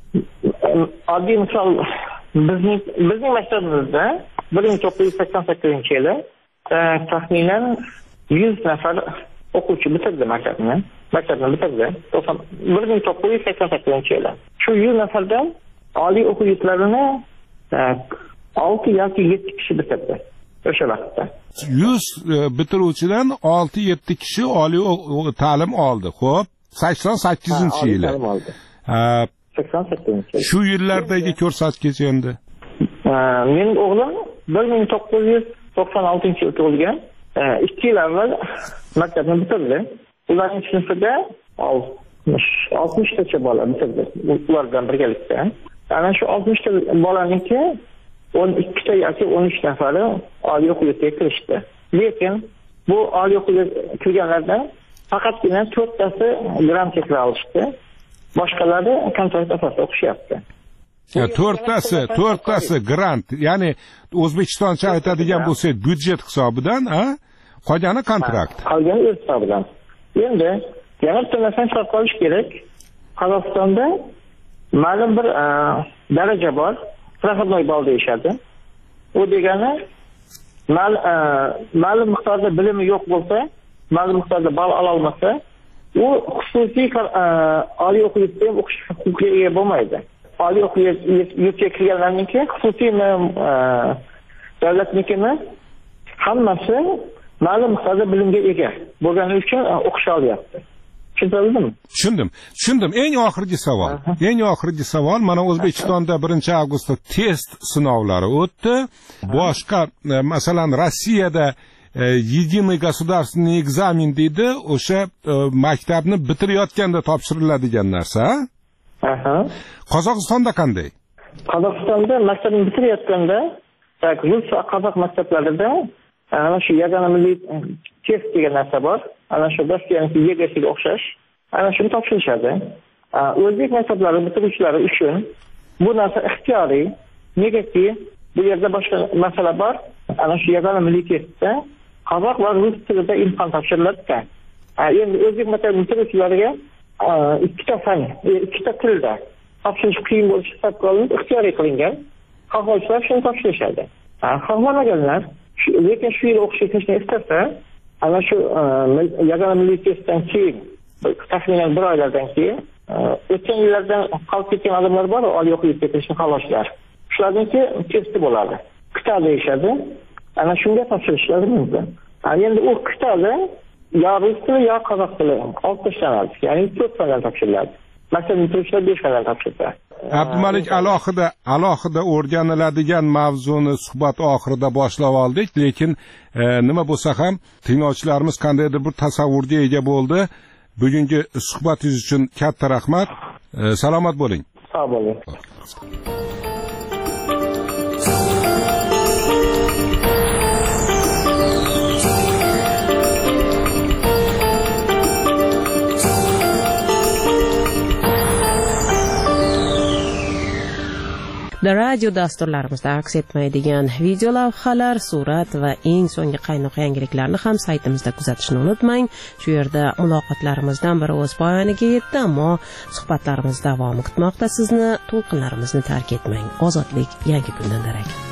Oddiy misol bizning bizning maktabimizda bir ming to'qqiz yuz sakson sakkizinchi yili taxminan yuz nafar o'quvchi bitirdi maktabni. Maktabni bitirdi. bir ming to'qqiz yuz sakson sakkizinchi yili. Shu yuz nafardan oliy o'quv yurtlarini olti yoki yetti kishi bitirdi o'sha vaqtda. yuz bitiruvchidan olti yetti kishi oliy ta'lim oldi. Xo'p, sakson sakkizinchi yili. sakson sakkizinchi yil. Shu yillardagi ko'rsatkich endi. Mening o'g'lim bir ming to'qqiz yuz to'qson oltinchi yil tug'ilgan. ikki yil avval maktabni bitirdi. Ularning sinfida oltmish tacha bola bitirdi. Ulardan birgalikda. Ana shu oltmish ta bolaniki o'n ikki ta yoki o'n uch nafari oliy o'quv yurtiga kirishdi. Lekin bu oliy o'quvga kirganlardan faqatgina to'rttasi grant chekla olishdi. Boshqalari kontrakt asosida o'qishyapti. Ya to'rttasi, to'rttasi grant, ya'ni O'zbekistoncha aytadigan bo'lsak, byudjet hisobidan, ha? Qolgani kontrakt. Qolgani o'z hisobidan. Endi yana bitta narsani hisobga olish kerak. Qozog'istonda ma'lum bir daraja bor, prohodnoy ball deyishadi. U degani ma'lum miqdorda bilimi yo'q bo'lsa, ma'lum miqdorda ball ola olmasa, u xususiy oliy o'quv yurtida ham o'qish huquqiga ega bo'lmaydi. Oliy o'quv yurtiga kirganlarniki xususiy davlatnikini hammasi ma'lum miqdorda bilimga ega bo'lgani uchun o'qisha olyapti. Tushundingizmi? Tushundim. Tushundim. Eng oxirgi savol. Eng oxirgi savol, mana O'zbekistonda birinchi avgustda test sinovlari o'tdi. Boshqa, masalan, Rossiyada единый государственный экзамен deydi, o'sha maktabni bitirayotganda topshiriladigan narsa. Aha. Qozog'istonda qanday? Qozog'istonda maktabni bitirayotganda, rus va qozoq maktablarida ana shu yagona milliy test degan narsa bor. Ana shu Rossiyaniki E G S'ga o'xshash. Ana shuni topshirishadi. O'zbek maktablari bitiruvchilari uchun bu narsa ixtiyoriy. Negaki bu yerda boshqa masala bor. Ana shu yagona milliy testda qozoq va rus tilida imtihon topshiriladi. Endi o'zbek maktab bitiruvchilariga ikkita fan, ikkita tilda topshirish qiyin bo'lishi hisobga olinib ixtiyoriy qilingan. Xohlovchilar shuni topshirishadi. Xohlamaganlar, lekin shu yil o'qishga kirishni istasa, ana shu yagona milliy testdan keyin, taxminan bir oylardan keyin o'tgan yillardan qolib ketgan odamlar bor, oliy o'qishga kirishni xohlovchilar. Shularningki testi bo'ladi. Kitob deyishadi. Ana shunga topshirishlari mumkin. Endi u kitobda yo rus tili yo qozoq tili olib tashlanadi. Ya'ni to'rt fandan topshiriladi. Masalan, bitiruvchilar besh fandan topshiradi. Abdumalik, alohida alohida o'rganiladigan mavzuni suhbat oxirida boshlab oldik, lekin e, nima bo'lsa ham tinglovchilarimiz qandaydir bir tasavvurga ega bo'ldi. Bugungi suhbatingiz uchun katta rahmat. E, salomat bo'ling. Sog' bo'ling. Radio dasturlarimizda aks etmaydigan video lavhalar, surat va eng so'nggi qaynoq yangiliklarni ham saytimizda kuzatishni unutmang. Shu yerda muloqotlarimizdan biri o'z poyoniga yetdi, ammo suhbatlarimiz davomi kutmoqda sizni. To'lqinlarimizni tark etmang. Ozodlik yangi kundan darak.